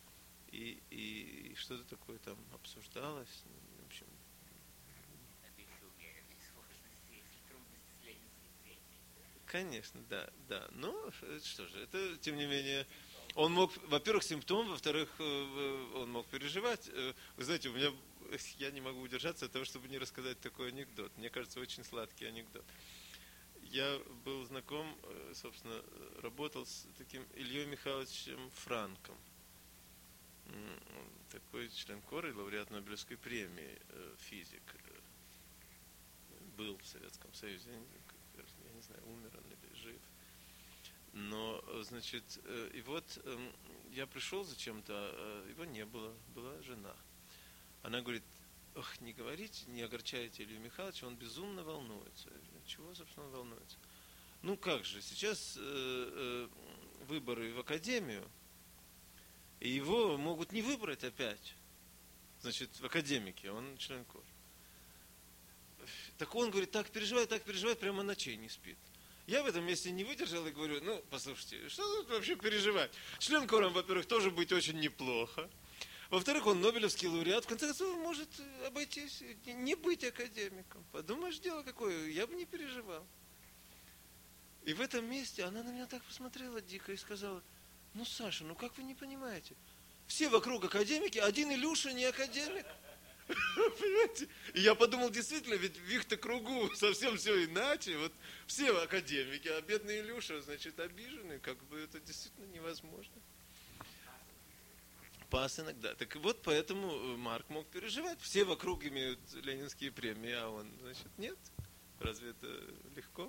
И что-то такое там обсуждалось. В общем. Это еще умеренные сложности, если трудности с Ленинской премией. Конечно, да. Ну, что же, это, тем не менее, он мог, во-первых, симптом, во-вторых, он мог переживать. Вы знаете, я не могу удержаться от того, чтобы не рассказать такой анекдот. Мне кажется, очень сладкий анекдот. Я был знаком, собственно, работал с таким Ильей Михайловичем Франком. Такой член КОРы, лауреат Нобелевской премии, физик. Был в Советском Союзе, я не знаю, умер он или жив. Но, значит, и вот я пришел зачем-то, его не было, была жена. Она говорит: ох, не говорите, не огорчайте Илью Михайловича, он безумно волнуется. Чего, собственно, он волнуется? Ну как же, сейчас выборы в академию, и его могут не выбрать опять, значит, в академике, он член КОР. Так он говорит, так переживает, прямо ночей не спит. Я в этом месте не выдержал и говорю, ну, послушайте, что тут вообще переживать? Член КОРом, во-первых, тоже быть очень неплохо. Во-вторых, он нобелевский лауреат. В конце концов, может обойтись, не быть академиком. Подумаешь, дело какое, я бы не переживал. И в этом месте она на меня так посмотрела дико и сказала, ну, Саша, ну как вы не понимаете? Все вокруг академики, один Илюша не академик. Понимаете? И я подумал, действительно, ведь в их-то кругу совсем все иначе. Вот все академики, а бедный Илюша, значит, обиженный, как бы это действительно невозможно. Пасынок, да. Так вот, поэтому Марк мог переживать. Все вокруг имеют ленинские премии, а он, значит, нет. Разве это легко?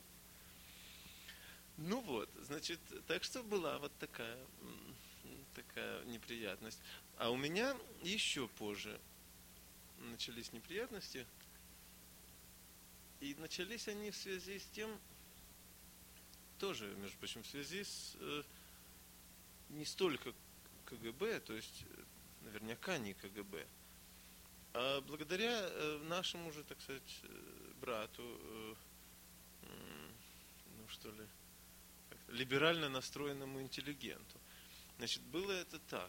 Ну вот, значит, так что была вот такая неприятность. А у меня еще позже начались неприятности. И начались они в связи с тем, тоже, между прочим, в связи с не столько КГБ, то есть наверняка не КГБ, а благодаря нашему же, так сказать, брату, ну что ли, либерально настроенному интеллигенту. Значит, было это так.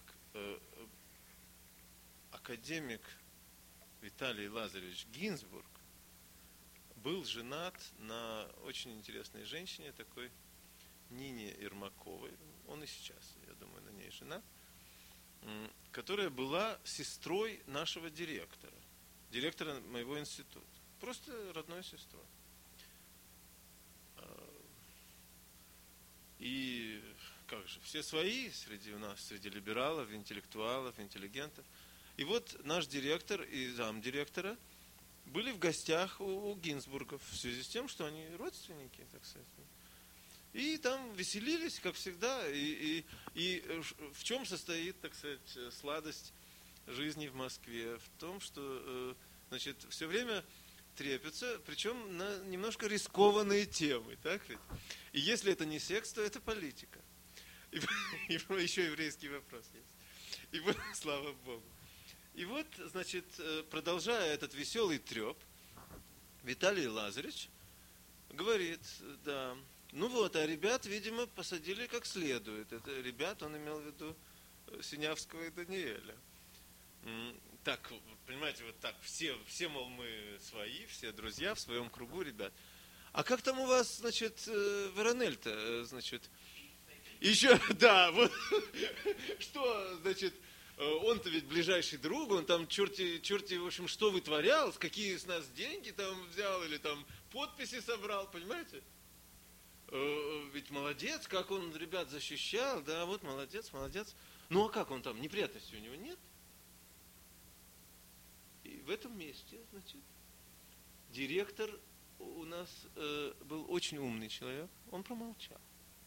Академик Виталий Лазаревич Гинзбург был женат на очень интересной женщине, такой Нине Ермаковой. Он и сейчас, я думаю, на ней женат, которая была сестрой нашего директора моего института. Просто родной сестрой. И как же, все свои среди либералов, интеллектуалов, интеллигентов. И вот наш директор и замдиректора были в гостях у Гинзбургов в связи с тем, что они родственники, так сказать. И там веселились, как всегда. И в чем состоит, так сказать, сладость жизни в Москве? В том, что, значит, все время трепятся, причем на немножко рискованные темы, так ведь? И если это не секс, то это политика. И еще еврейский вопрос есть. И вот, слава Богу. И вот, значит, продолжая этот веселый треп, Виталий Лазаревич говорит, да, ну вот, а ребят, видимо, посадили как следует. Это ребят, он имел в виду Синявского и Даниэля. Так, понимаете, вот так, все, мол, мы свои, все друзья в своем кругу, ребят. А как там у вас, значит, Воронель-то, значит, еще, да, вот, что, значит, он-то ведь ближайший друг, он там черти, в общем, что вытворял, какие с нас деньги там взял, или там подписи собрал, понимаете? Ведь молодец, как он ребят защищал, да, вот молодец. Ну а как он там, неприятностей у него нет? И в этом месте, значит, директор у нас был очень умный человек, он промолчал.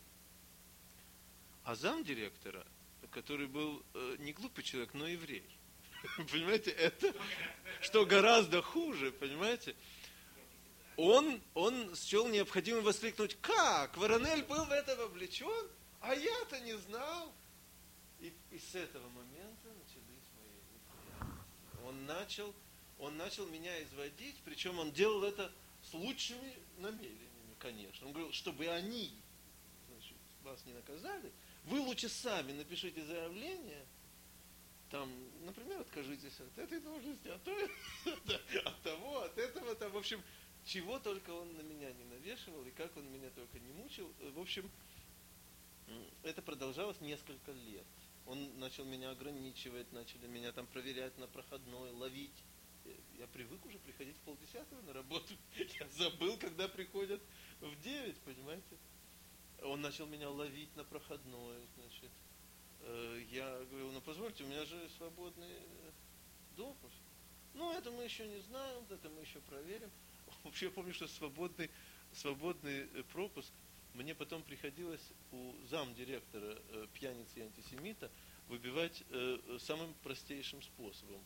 А замдиректора, который был не глупый человек, но еврей, понимаете, это, что гораздо хуже, понимаете, он счел необходимым воскликнуть, как, Воронель был в это вовлечен, а я-то не знал. И с этого момента начались мои неприятности. Он начал меня изводить, причем он делал это с лучшими намерениями, конечно. Он говорил, чтобы они, значит, вас не наказали, вы лучше сами напишите заявление, там, например, откажитесь от этой должности, от того, от этого, там, в общем, чего только он на меня не навешивал, и как он меня только не мучил. В общем, это продолжалось несколько лет. Он начал меня ограничивать, начали меня там проверять на проходной, ловить. Я привык уже приходить в 9:30 на работу. Я забыл, когда приходят в 9, понимаете. Он начал меня ловить на проходной, значит. Я говорил, ну позвольте, у меня же свободный допуск. Ну, это мы еще не знаем, это мы еще проверим. Вообще, я помню, что свободный пропуск мне потом приходилось у замдиректора пьяницы и антисемита выбивать самым простейшим способом.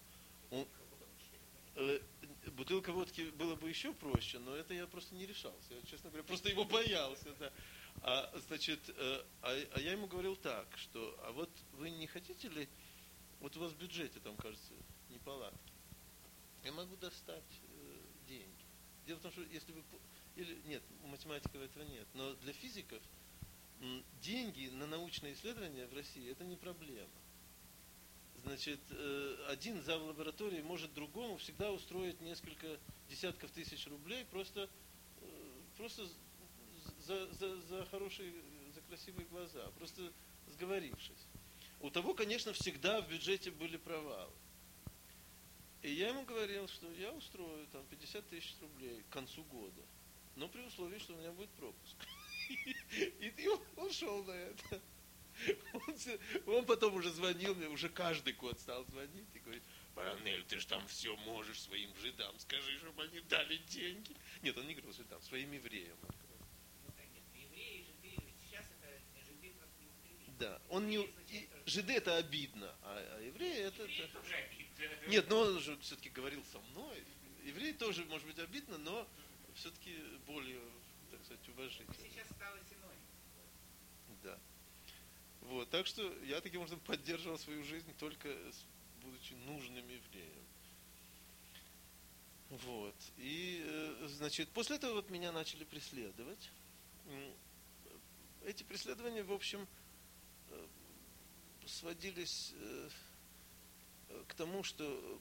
Бутылка водки было бы еще проще, но это я просто не решался. Я, честно говоря, просто его боялся. Да. Значит, я ему говорил так, что, а вот вы не хотите ли, вот у вас в бюджете там, кажется, неполадки, я могу достать деньги. Дело в том, что если вы, или нет, у математиков этого нет, но для физиков деньги на научные исследования в России это не проблема. Значит, один зав. Лаборатории может другому всегда устроить несколько десятков тысяч рублей просто за хорошие, за красивые глаза, просто сговорившись. У того, конечно, всегда в бюджете были провалы. И я ему говорил, что я устрою там 50 тысяч рублей к концу года, но при условии, что у меня будет пропуск. И он шел на это. Он потом уже звонил мне, уже каждый год стал звонить и говорит: Воронель, ты же там все можешь своим жидам, скажи, чтобы они дали деньги. Нет, он не говорил жидам, своим евреям. Ну так нет, евреи, жиды, сейчас это жиды просто не употребили. Да, он не... Жиды это обидно, а евреи это... Евреи тоже обидно. Нет, но он же все-таки говорил со мной. Евреи тоже, может быть, обидно, но все-таки более, так сказать, уважительно. Сейчас стало синоним. Да. Вот, так что я таким образом поддерживал свою жизнь только будучи нужным евреем. Вот. И, значит, после этого вот меня начали преследовать. Эти преследования, в общем, сводились к тому, что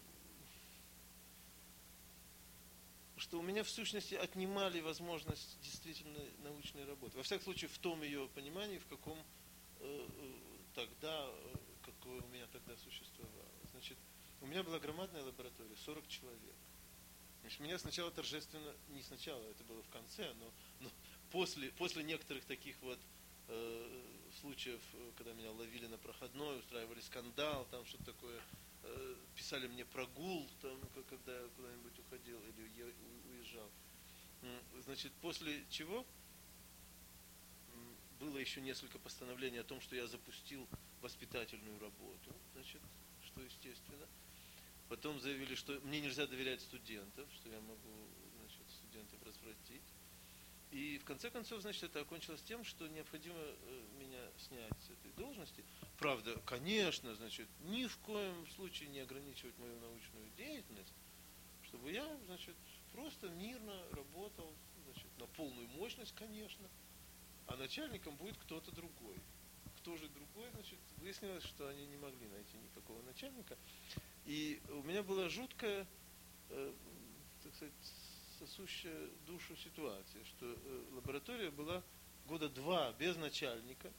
у меня в сущности отнимали возможность действительно научной работы. Во всяком случае, в том ее понимании, в каком тогда, какое у меня тогда существовало. Значит, у меня была громадная лаборатория, 40 человек. Значит, меня сначала торжественно, не сначала, это было в конце, но после некоторых таких вот случаев, когда меня ловили на проходной, устраивали скандал, там что-то такое, писали мне прогул, там, когда я куда-нибудь уходил или уезжал. Значит, после чего было еще несколько постановлений о том, что я запустил воспитательную работу, значит, что естественно. Потом заявили, что мне нельзя доверять студентов, что я могу, значит, студентов развратить. И в конце концов, значит, это окончилось тем, что необходимо меня снять с этой должности. Правда, конечно, значит, ни в коем случае не ограничивать мою научную деятельность, чтобы я, значит, просто мирно работал, значит, на полную мощность, конечно, а начальником будет кто-то другой. Кто же другой, значит, выяснилось, что они не могли найти никакого начальника. И у меня была жуткая, так сказать, сосущая душу ситуация, что лаборатория была года 2 без начальника.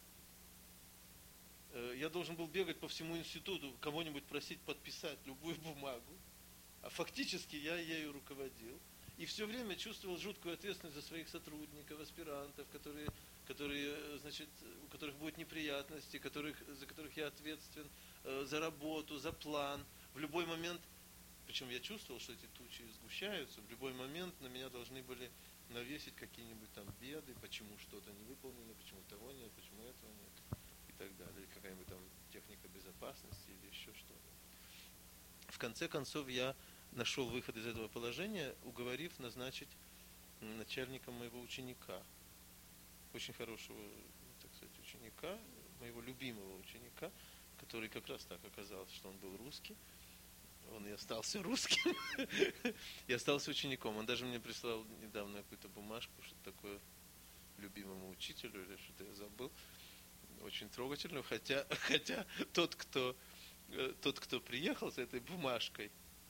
Я должен был бегать по всему институту, кого-нибудь просить подписать любую бумагу, а фактически я ею руководил. И все время чувствовал жуткую ответственность за своих сотрудников, аспирантов, которые, значит, у которых будут неприятности, за которых я ответственен, за работу, за план. В любой момент, причем я чувствовал, что эти тучи сгущаются, в любой момент на меня должны были навесить какие-нибудь там беды, почему что-то не выполнено, почему того нет, почему этого нет, и так далее. Или какая-нибудь там техника безопасности или еще что-то. В конце концов, я нашел выход из этого положения, уговорив назначить начальником моего ученика. Очень хорошего, так сказать, ученика, моего любимого ученика, который как раз так оказалось, что он был русский. Он и остался русским, и остался учеником. Он даже мне прислал недавно какую-то бумажку, что-то такое любимому учителю, или что-то я забыл. Очень трогательно, хотя тот, кто приехал с этой бумажкой,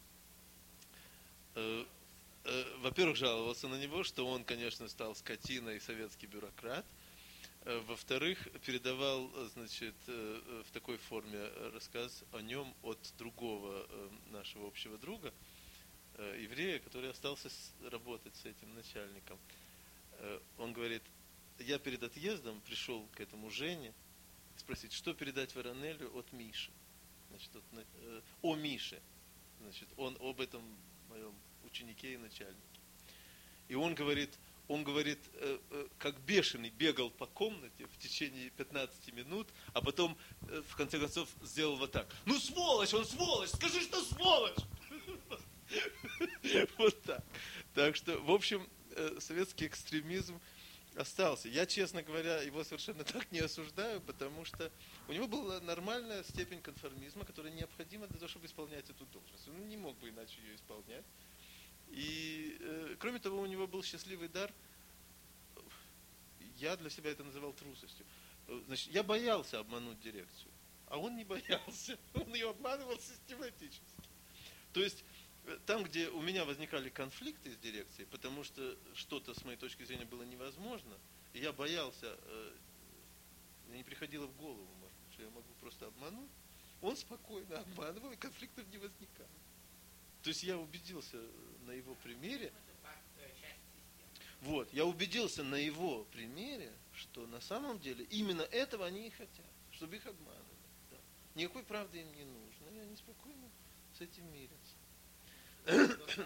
во-первых, жаловался на него, что он, конечно, стал скотиной и советский бюрократ. Во-вторых, передавал, значит, в такой форме рассказ о нем от другого нашего общего друга, еврея, который остался работать с этим начальником. Он говорит: я перед отъездом пришел к этому Жене спросить, что передать Воронелю от Миши. Значит, о Мише. Значит, он об этом моем ученике и начальнике. И он говорит, как бешеный бегал по комнате в течение 15 минут, а потом, в конце концов, сделал вот так. Ну, сволочь, он сволочь, скажи, что сволочь! Вот так. Так что, в общем, советский экстремизм Остался. Я, честно говоря, его совершенно так не осуждаю, потому что у него была нормальная степень конформизма, которая необходима для того, чтобы исполнять эту должность. Он не мог бы иначе ее исполнять. И, кроме того, у него был счастливый дар. Я для себя это называл трусостью. Значит, я боялся обмануть дирекцию, а он не боялся. Он ее обманывал систематически. То есть, там, где у меня возникали конфликты с дирекцией, потому что что-то, с моей точки зрения, было невозможно, и я боялся, мне не приходило в голову, может быть, что я могу просто обмануть, он спокойно обманывал, и конфликтов не возникало. То есть я убедился на его примере, я убедился на его примере, что на самом деле именно этого они и хотят, чтобы их обманывали. Да. Никакой правды им не нужно, и они спокойно с этим мирятся.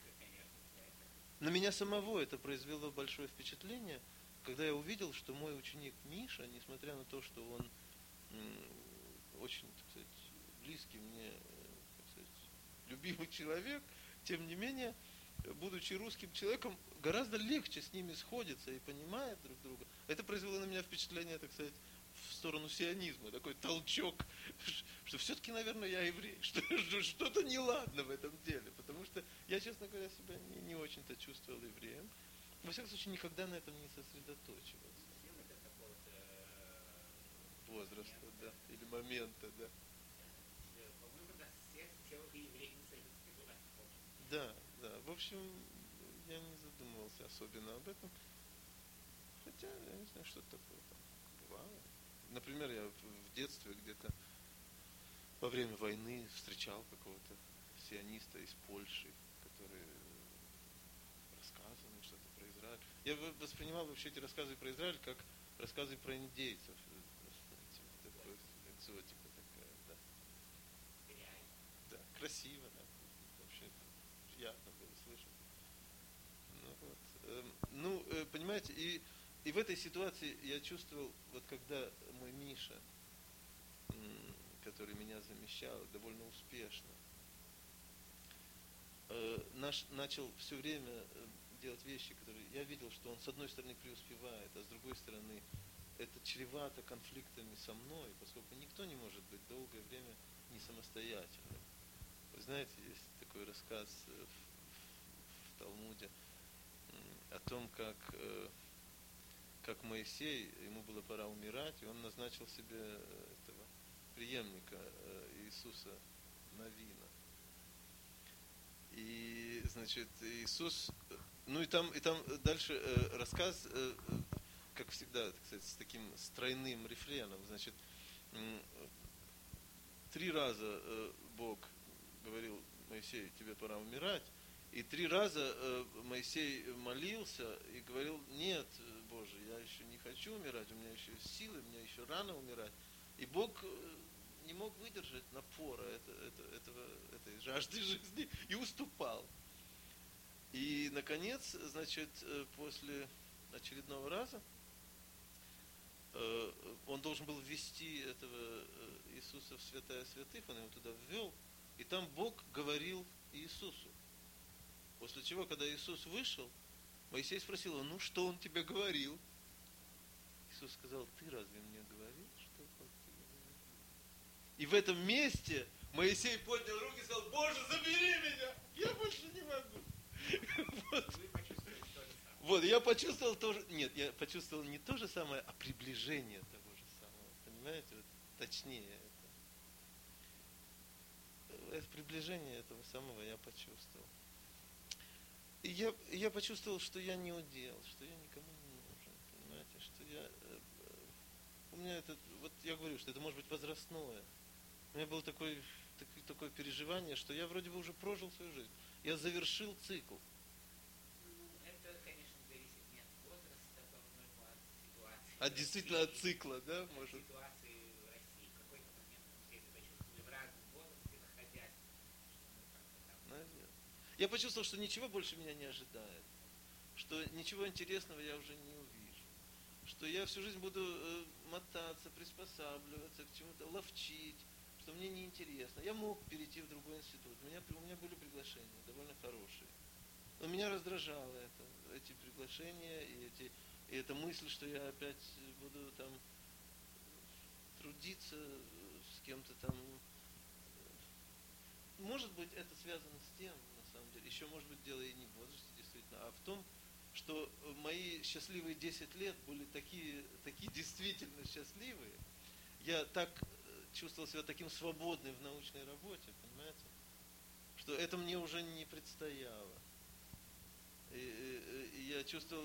На меня самого это произвело большое впечатление, когда я увидел, что мой ученик Миша, несмотря на то, что он очень, так сказать, близкий мне, так сказать, любимый человек, тем не менее, будучи русским человеком, гораздо легче с ними сходится и понимает друг друга. Это произвело на меня впечатление, так сказать, в сторону сионизма, такой толчок, что все-таки, наверное, я еврей, что что-то неладно в этом деле, потому что я, честно говоря, себя не очень-то чувствовал евреем. Во всяком случае, никогда на этом не сосредоточивался. Возраста, да, или момента, да. Да, да. В общем, я не задумывался особенно об этом. Хотя, я не знаю, что такое там бывало. Например, я в детстве где-то во время войны встречал какого-то сиониста из Польши, который рассказывал что-то про Израиль. Я воспринимал вообще эти рассказы про Израиль как рассказы про индейцев. Такая экзотика такая, да. Да, красиво, да. Вообще приятно было слышать. Понимаете, и в этой ситуации я чувствовал, вот когда мой Миша, который меня замещал довольно успешно, начал все время делать вещи, которые я видел, что он с одной стороны преуспевает, а с другой стороны это чревато конфликтами со мной, поскольку никто не может быть долгое время не самостоятельным. Вы знаете, есть такой рассказ в Талмуде о том, как Моисей, ему было пора умирать, и он назначил себе этого преемника Иисуса Навина. И, значит, Иисус, и там дальше рассказ, как всегда, так сказать, с таким стройным рефреном, значит, 3 раза Бог говорил: Моисей, тебе пора умирать. И 3 раза Моисей молился и говорил: нет, Боже, я еще не хочу умирать, у меня еще есть силы, мне еще рано умирать. И Бог не мог выдержать напора этой жажды жизни и уступал. И, наконец, значит, после очередного раза он должен был ввести этого Иисуса в святая святых, он его туда ввел, и там Бог говорил Иисусу. После чего, когда Иисус вышел, Моисей спросил его: ну что он тебе говорил? Иисус сказал: ты разве мне говорил, что ты говорил? И в этом месте Моисей поднял руки и сказал: Боже, забери меня, я больше не могу. Вот, я почувствовал тоже, нет, я почувствовал не то же самое, а приближение того же самого, понимаете, вот, точнее это приближение этого самого я почувствовал. И я почувствовал, что я не удел, что я никому не нужен, понимаете, что у меня это, вот я говорю, что это может быть возрастное. У меня было такое переживание, что я вроде бы уже прожил свою жизнь, я завершил цикл. Это, конечно, зависит не от возраста, по-моему, от ситуации. А действительно от цикла, да, может? От ситуации в России. В какой-то момент мы все это почувствовали в разном возрасте, находясь. Наверное. Я почувствовал, что ничего больше меня не ожидает, что ничего интересного я уже не увижу, что я всю жизнь буду мотаться, приспосабливаться к чему-то, ловчить, что мне неинтересно. Я мог перейти в другой институт, у меня были приглашения довольно хорошие, но меня раздражало эти приглашения и эти И эта мысль, что я опять буду там трудиться с кем-то там, может быть, это связано с тем, на самом деле, еще может быть дело и не в возрасте действительно, а в том, что мои счастливые 10 лет были такие действительно счастливые. Я так чувствовал себя таким свободным в научной работе, понимаете, что это мне уже не предстояло. И я чувствовал...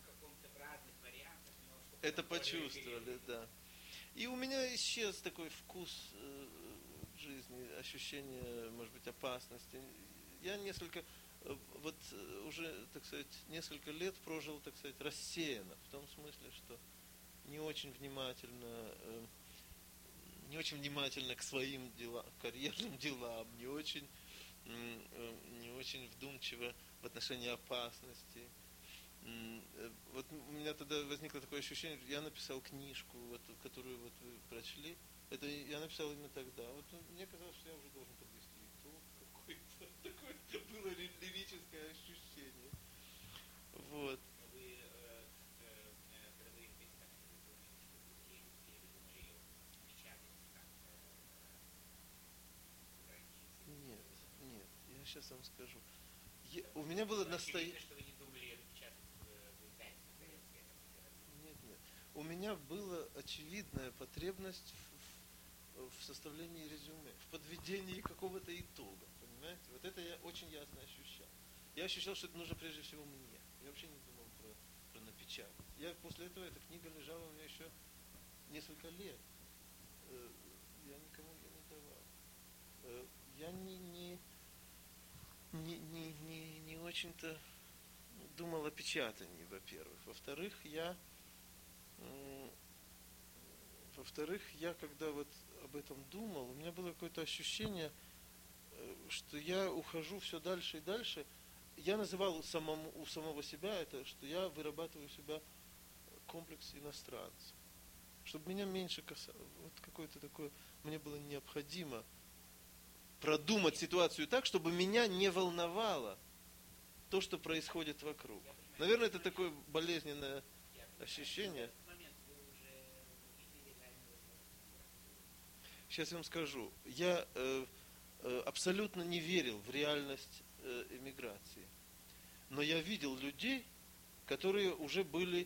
Это почувствовали, да. И у меня исчез такой вкус жизни, ощущение, может быть, опасности. Я уже, так сказать, несколько лет прожил, так сказать, рассеянно, в том смысле, что не очень внимательно к своим делам, карьерным делам, не очень вдумчиво в отношении опасности. Вот у меня тогда возникло такое ощущение, я написал книжку, которую вы прочли. Это я написал именно тогда. Мне казалось, что я уже должен подвести итог какой-то. Такое было лирическое ощущение. Вот. Нет, я сейчас вам скажу. У меня было настоящее... Нет. У меня была очевидная потребность в составлении резюме, в подведении какого-то итога, понимаете? Вот это я очень ясно ощущал. Я ощущал, что это нужно прежде всего мне. Я вообще не думал про напечатать. После этого эта книга лежала у меня еще несколько лет. Я никому ее не давал. Я не очень-то думал о печатании, во-первых. Во-вторых, я когда вот об этом думал, у меня было какое-то ощущение, что я ухожу все дальше и дальше. Я называл у самого себя это, что я вырабатываю у себя комплекс иностранца. Чтобы меня меньше касалось. Вот какое-то такое, мне было необходимо продумать ситуацию так, чтобы меня не волновало то, что происходит вокруг. Наверное, это такое болезненное ощущение. Сейчас я вам скажу. Я абсолютно не верил в реальность эмиграции. Но я видел людей, которые уже были,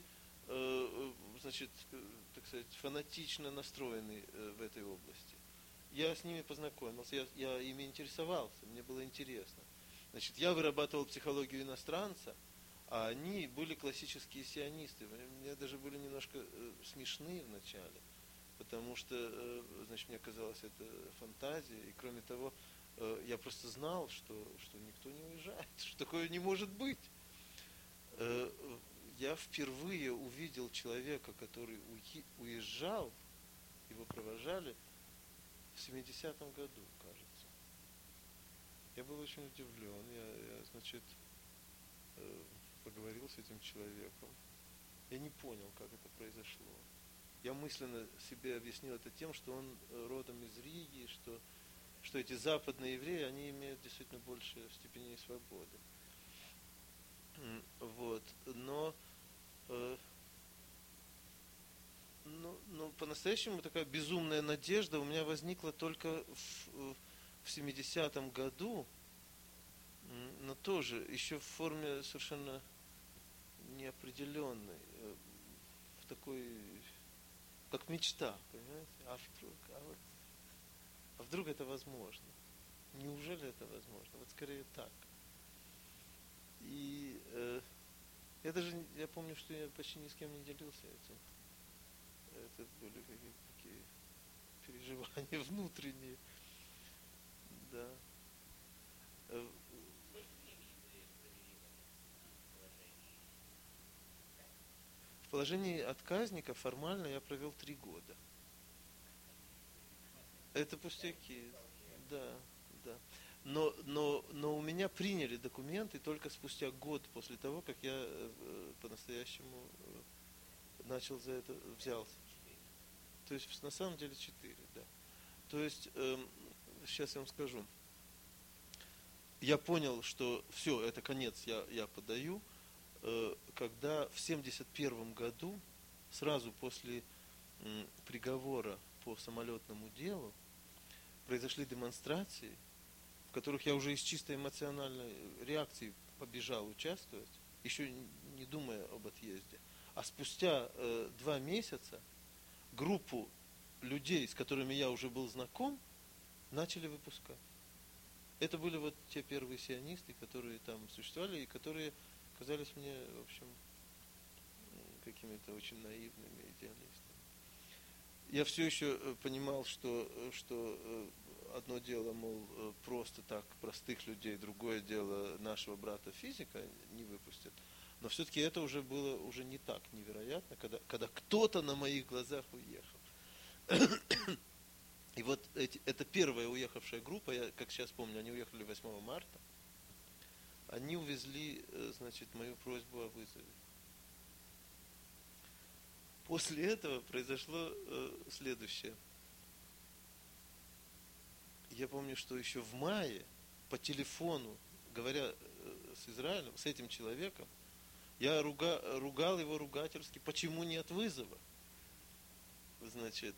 так сказать, фанатично настроены в этой области. Я с ними познакомился, я ими интересовался, мне было интересно. Значит, я вырабатывал психологию иностранца, а они были классические сионисты. Мне даже были немножко смешны вначале, потому что, значит, мне казалось, это фантазия. И кроме того, я просто знал, что никто не уезжает, что такое не может быть. Я впервые увидел человека, который уезжал, его провожали в 70-м году, кажется. Я был очень удивлен. Я значит, поговорил с этим человеком. Я не понял, как это произошло. Я мысленно себе объяснил это тем, что он родом из Риги, что эти западные евреи, они имеют действительно больше степеней свободы. Вот. Но по-настоящему такая безумная надежда у меня возникла только в 70-м году, но тоже еще в форме совершенно неопределенной, в такой, как мечта, понимаете? А вдруг это возможно? Неужели это возможно? Вот скорее так. И я помню, что я почти ни с кем не делился этим. Это были какие-то такие переживания внутренние. Да. В положении отказника формально я провел 3 года. Это пустяки. Да. Но у меня приняли документы только спустя год после того, как я по-настоящему начал за это взялся. То есть на самом деле 4, да. То есть, сейчас я вам скажу. Я понял, что все, это конец, я подаю. когда в 1971 году, сразу после приговора по самолетному делу, произошли демонстрации, в которых я уже из чисто эмоциональной реакции побежал участвовать, еще не думая об отъезде. А спустя 2 месяца группу людей, с которыми я уже был знаком, начали выпускать. Это были вот те первые сионисты, которые там существовали, и которые казались мне, в общем, какими-то очень наивными идеалистами. Я все еще понимал, что одно дело, мол, просто так простых людей, другое дело нашего брата-физика не выпустят. Но все-таки это уже было уже не так невероятно, когда кто-то на моих глазах уехал. И вот это первая уехавшая группа, я как сейчас помню, они уехали 8 марта, они увезли, значит, мою просьбу о вызове. После этого произошло следующее. Я помню, что еще в мае по телефону, говоря с Израилем, с этим человеком, я ругал его ругательски, почему нет вызова. Значит,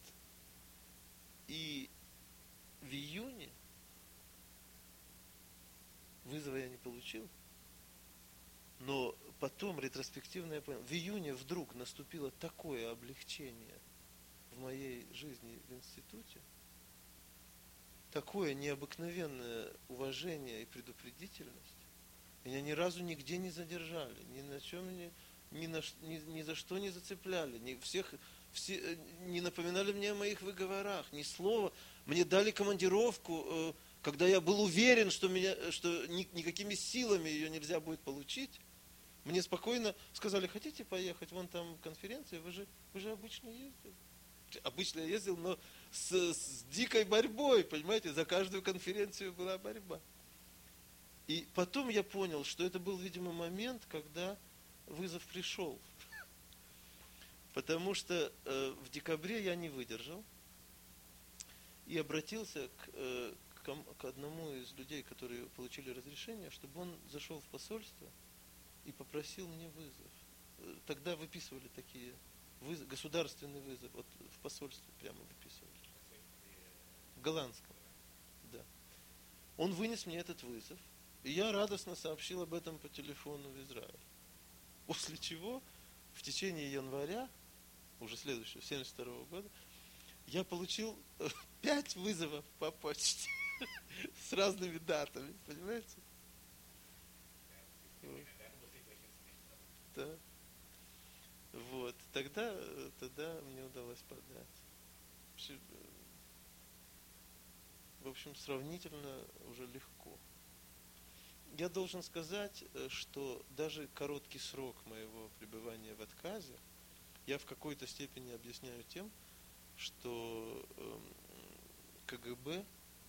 и в июне вызова я не получил, но потом ретроспективно я понял, в июне вдруг наступило такое облегчение в моей жизни в институте, такое необыкновенное уважение и предупредительность. Меня ни разу нигде не задержали, ни за что не зацепляли, все не напоминали мне о моих выговорах, ни слова. Мне дали командировку, когда я был уверен, что никакими силами ее нельзя будет получить. Мне спокойно сказали, хотите поехать, вон там конференция, вы же обычно ездили. Обычно я ездил, но с дикой борьбой, понимаете, за каждую конференцию была борьба. И потом я понял, что это был, видимо, момент, когда вызов пришел. Потому что в декабре я не выдержал и обратился к одному из людей, которые получили разрешение, чтобы он зашел в посольство и попросил мне вызов. Тогда выписывали такие государственный вызов, вот в посольстве прямо выписывали. В голландском, да. Он вынес мне этот вызов, и я радостно сообщил об этом по телефону в Израиль. После чего в течение января, уже следующего, 1972 года, я получил 5 вызовов по почте с разными датами, понимаете? Да. Вот. Тогда мне удалось подать. В общем, сравнительно уже легко. Я должен сказать, что даже короткий срок моего пребывания в отказе я в какой-то степени объясняю тем, что КГБ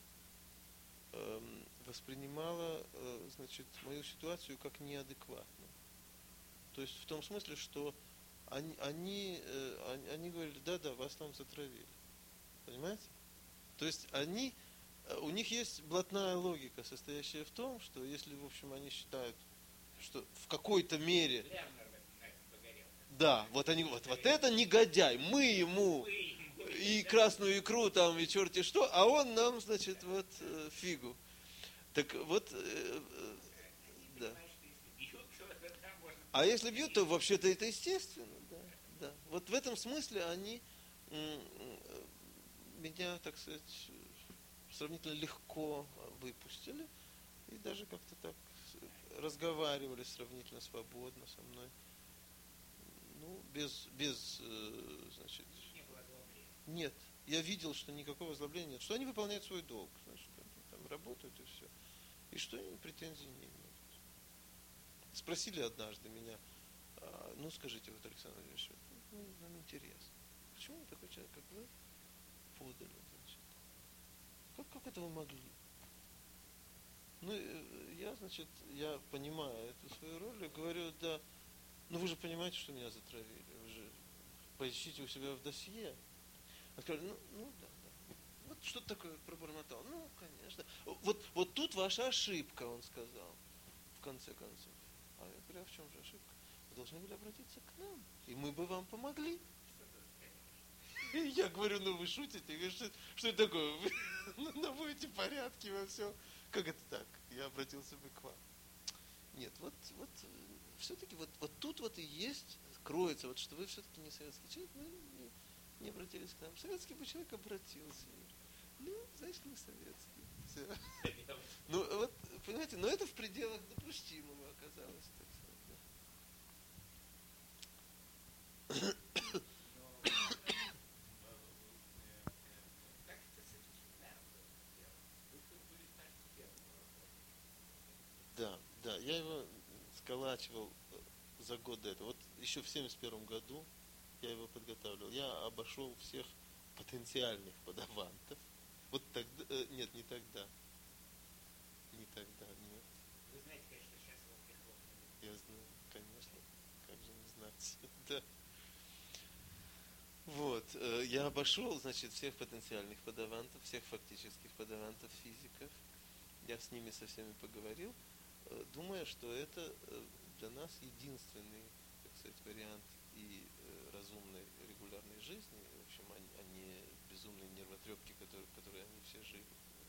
воспринимала, значит, мою ситуацию как неадекватную. То есть в том смысле, что они говорили, да, вас там затравили. Понимаете? То есть у них есть блатная логика, состоящая в том, что если, в общем, они считают, что в какой-то мере... Да, вот это негодяй, мы ему и красную икру там, и черти что, а он нам, значит, вот фигу. Так вот, да. А если бьют, то вообще-то это естественно, да. Вот в этом смысле они меня, так сказать, сравнительно легко выпустили и даже как-то так разговаривали сравнительно свободно со мной. Ну, без значит... Нет, я видел, что никакого озлобления нет, что они выполняют свой долг, значит, они там работают и все. И что они претензий не имеют. Спросили однажды меня, ну скажите, вот, Александр Владимирович, нам интересно, почему такой человек, как вы, подали, значит? Как это вы могли? Ну, я понимаю эту свою роль, и говорю, да, ну вы же понимаете, что меня затравили, вы же поищите у себя в досье. Он сказал, ну да. Вот что-то такое пробормотал. Ну, конечно. Вот тут ваша ошибка, он сказал, в конце концов. А я говорю, а в чем же ошибка? должны были обратиться к нам, и мы бы вам помогли. И я говорю, ну вы шутите? Я говорю, что это такое? Вы наводите порядки во всем. Как это так? Я обратился бы к вам. Нет, вот все-таки вот тут вот и есть, кроется, вот что вы все-таки не советский человек, вы не обратились к нам. Советский бы человек обратился. Ну, значит, мы советские. Все. Ну, вот, понимаете, но это в пределах допустимого оказалось, так сказать. Да, я его сколачивал за год до этого. Вот еще в 71 году я его подготавливал. Я обошел всех потенциальных подавантов. Вот тогда, нет, не тогда. Не тогда, нет. Вы знаете, конечно, сейчас его прихлопнули. Я знаю, конечно. Как же не знать. Да. Вот, я обошел, значит, всех потенциальных подавантов, всех фактических подавантов физиков. Я с ними со всеми поговорил, думая, что это для нас единственный, так сказать, вариант и разумной регулярной жизни, в общем, а не безумные нервотрепки, которые они все жили.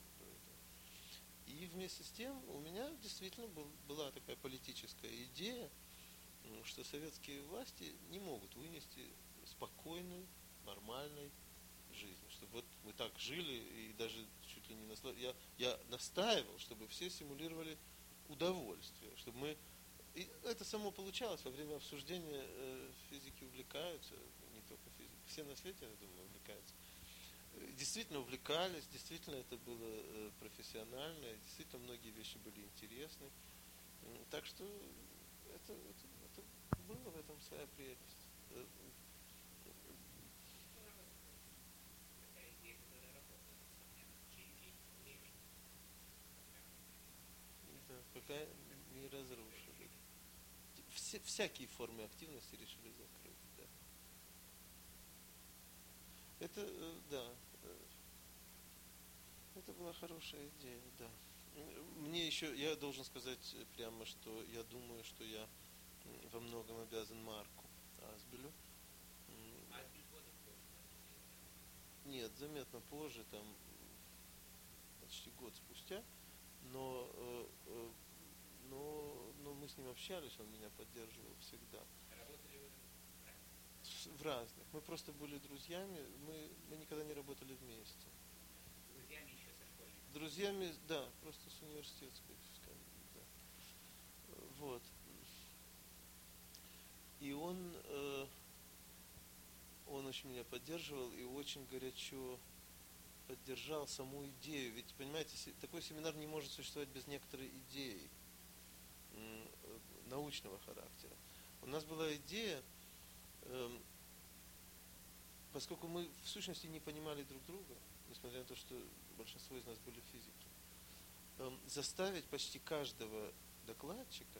И вместе с тем у меня действительно была такая политическая идея, что советские власти не могут вынести спокойной, нормальной жизни. Чтобы вот мы так жили и даже чуть ли не я настаивал, чтобы все симулировали удовольствие, чтобы мы... И это само получалось во время обсуждения физики увлекаются, не только физики, все на свете, я думаю, увлекаются. Действительно увлекались, действительно это было профессионально, действительно многие вещи были интересны. Так что это было в этом своя прелесть. Да, пока не разрушили. Всякие формы активности решили закрыть. Да. Это, да, это была хорошая идея, да. Мне еще, я должен сказать прямо, что я думаю, что я во многом обязан Марку Асбелю. Нет, заметно позже, там почти год спустя, но мы с ним общались, он меня поддерживал всегда. Работали вы В разных. Мы просто были друзьями, мы никогда не работали вместе. друзьями еще со школьниками? Друзьями, да, просто с университетской, да. Вот. И он очень меня поддерживал и очень горячо поддержал саму идею. Ведь, понимаете, такой семинар не может существовать без некоторой идеи научного характера. У нас была идея, поскольку мы в сущности не понимали друг друга, несмотря на то, что большинство из нас были физики, заставить почти каждого докладчика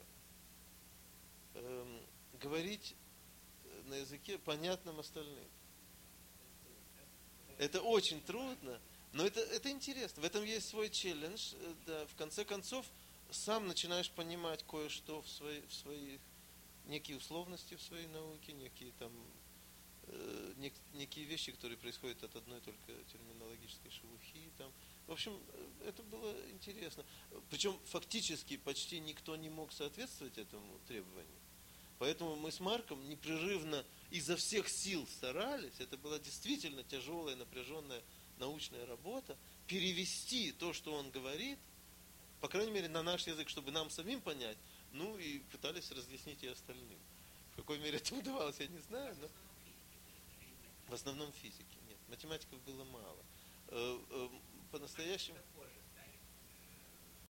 говорить на языке, понятном остальным. Это очень трудно, но это интересно. В этом есть свой челлендж. Да, в конце концов, сам начинаешь понимать кое-что в своих некие условности в своей науке, некие там некие вещи, которые происходят от одной только терминологической шелухи. Там. В общем, это было интересно. Причем фактически почти никто не мог соответствовать этому требованию. Поэтому мы с Марком непрерывно изо всех сил старались, это была действительно тяжелая, напряженная научная работа, перевести то, что он говорит, по крайней мере, на наш язык, чтобы нам самим понять, ну и пытались разъяснить и остальным. В какой мере это удавалось, я не знаю, но... В основном физики, нет. Математиков было мало. По-настоящему...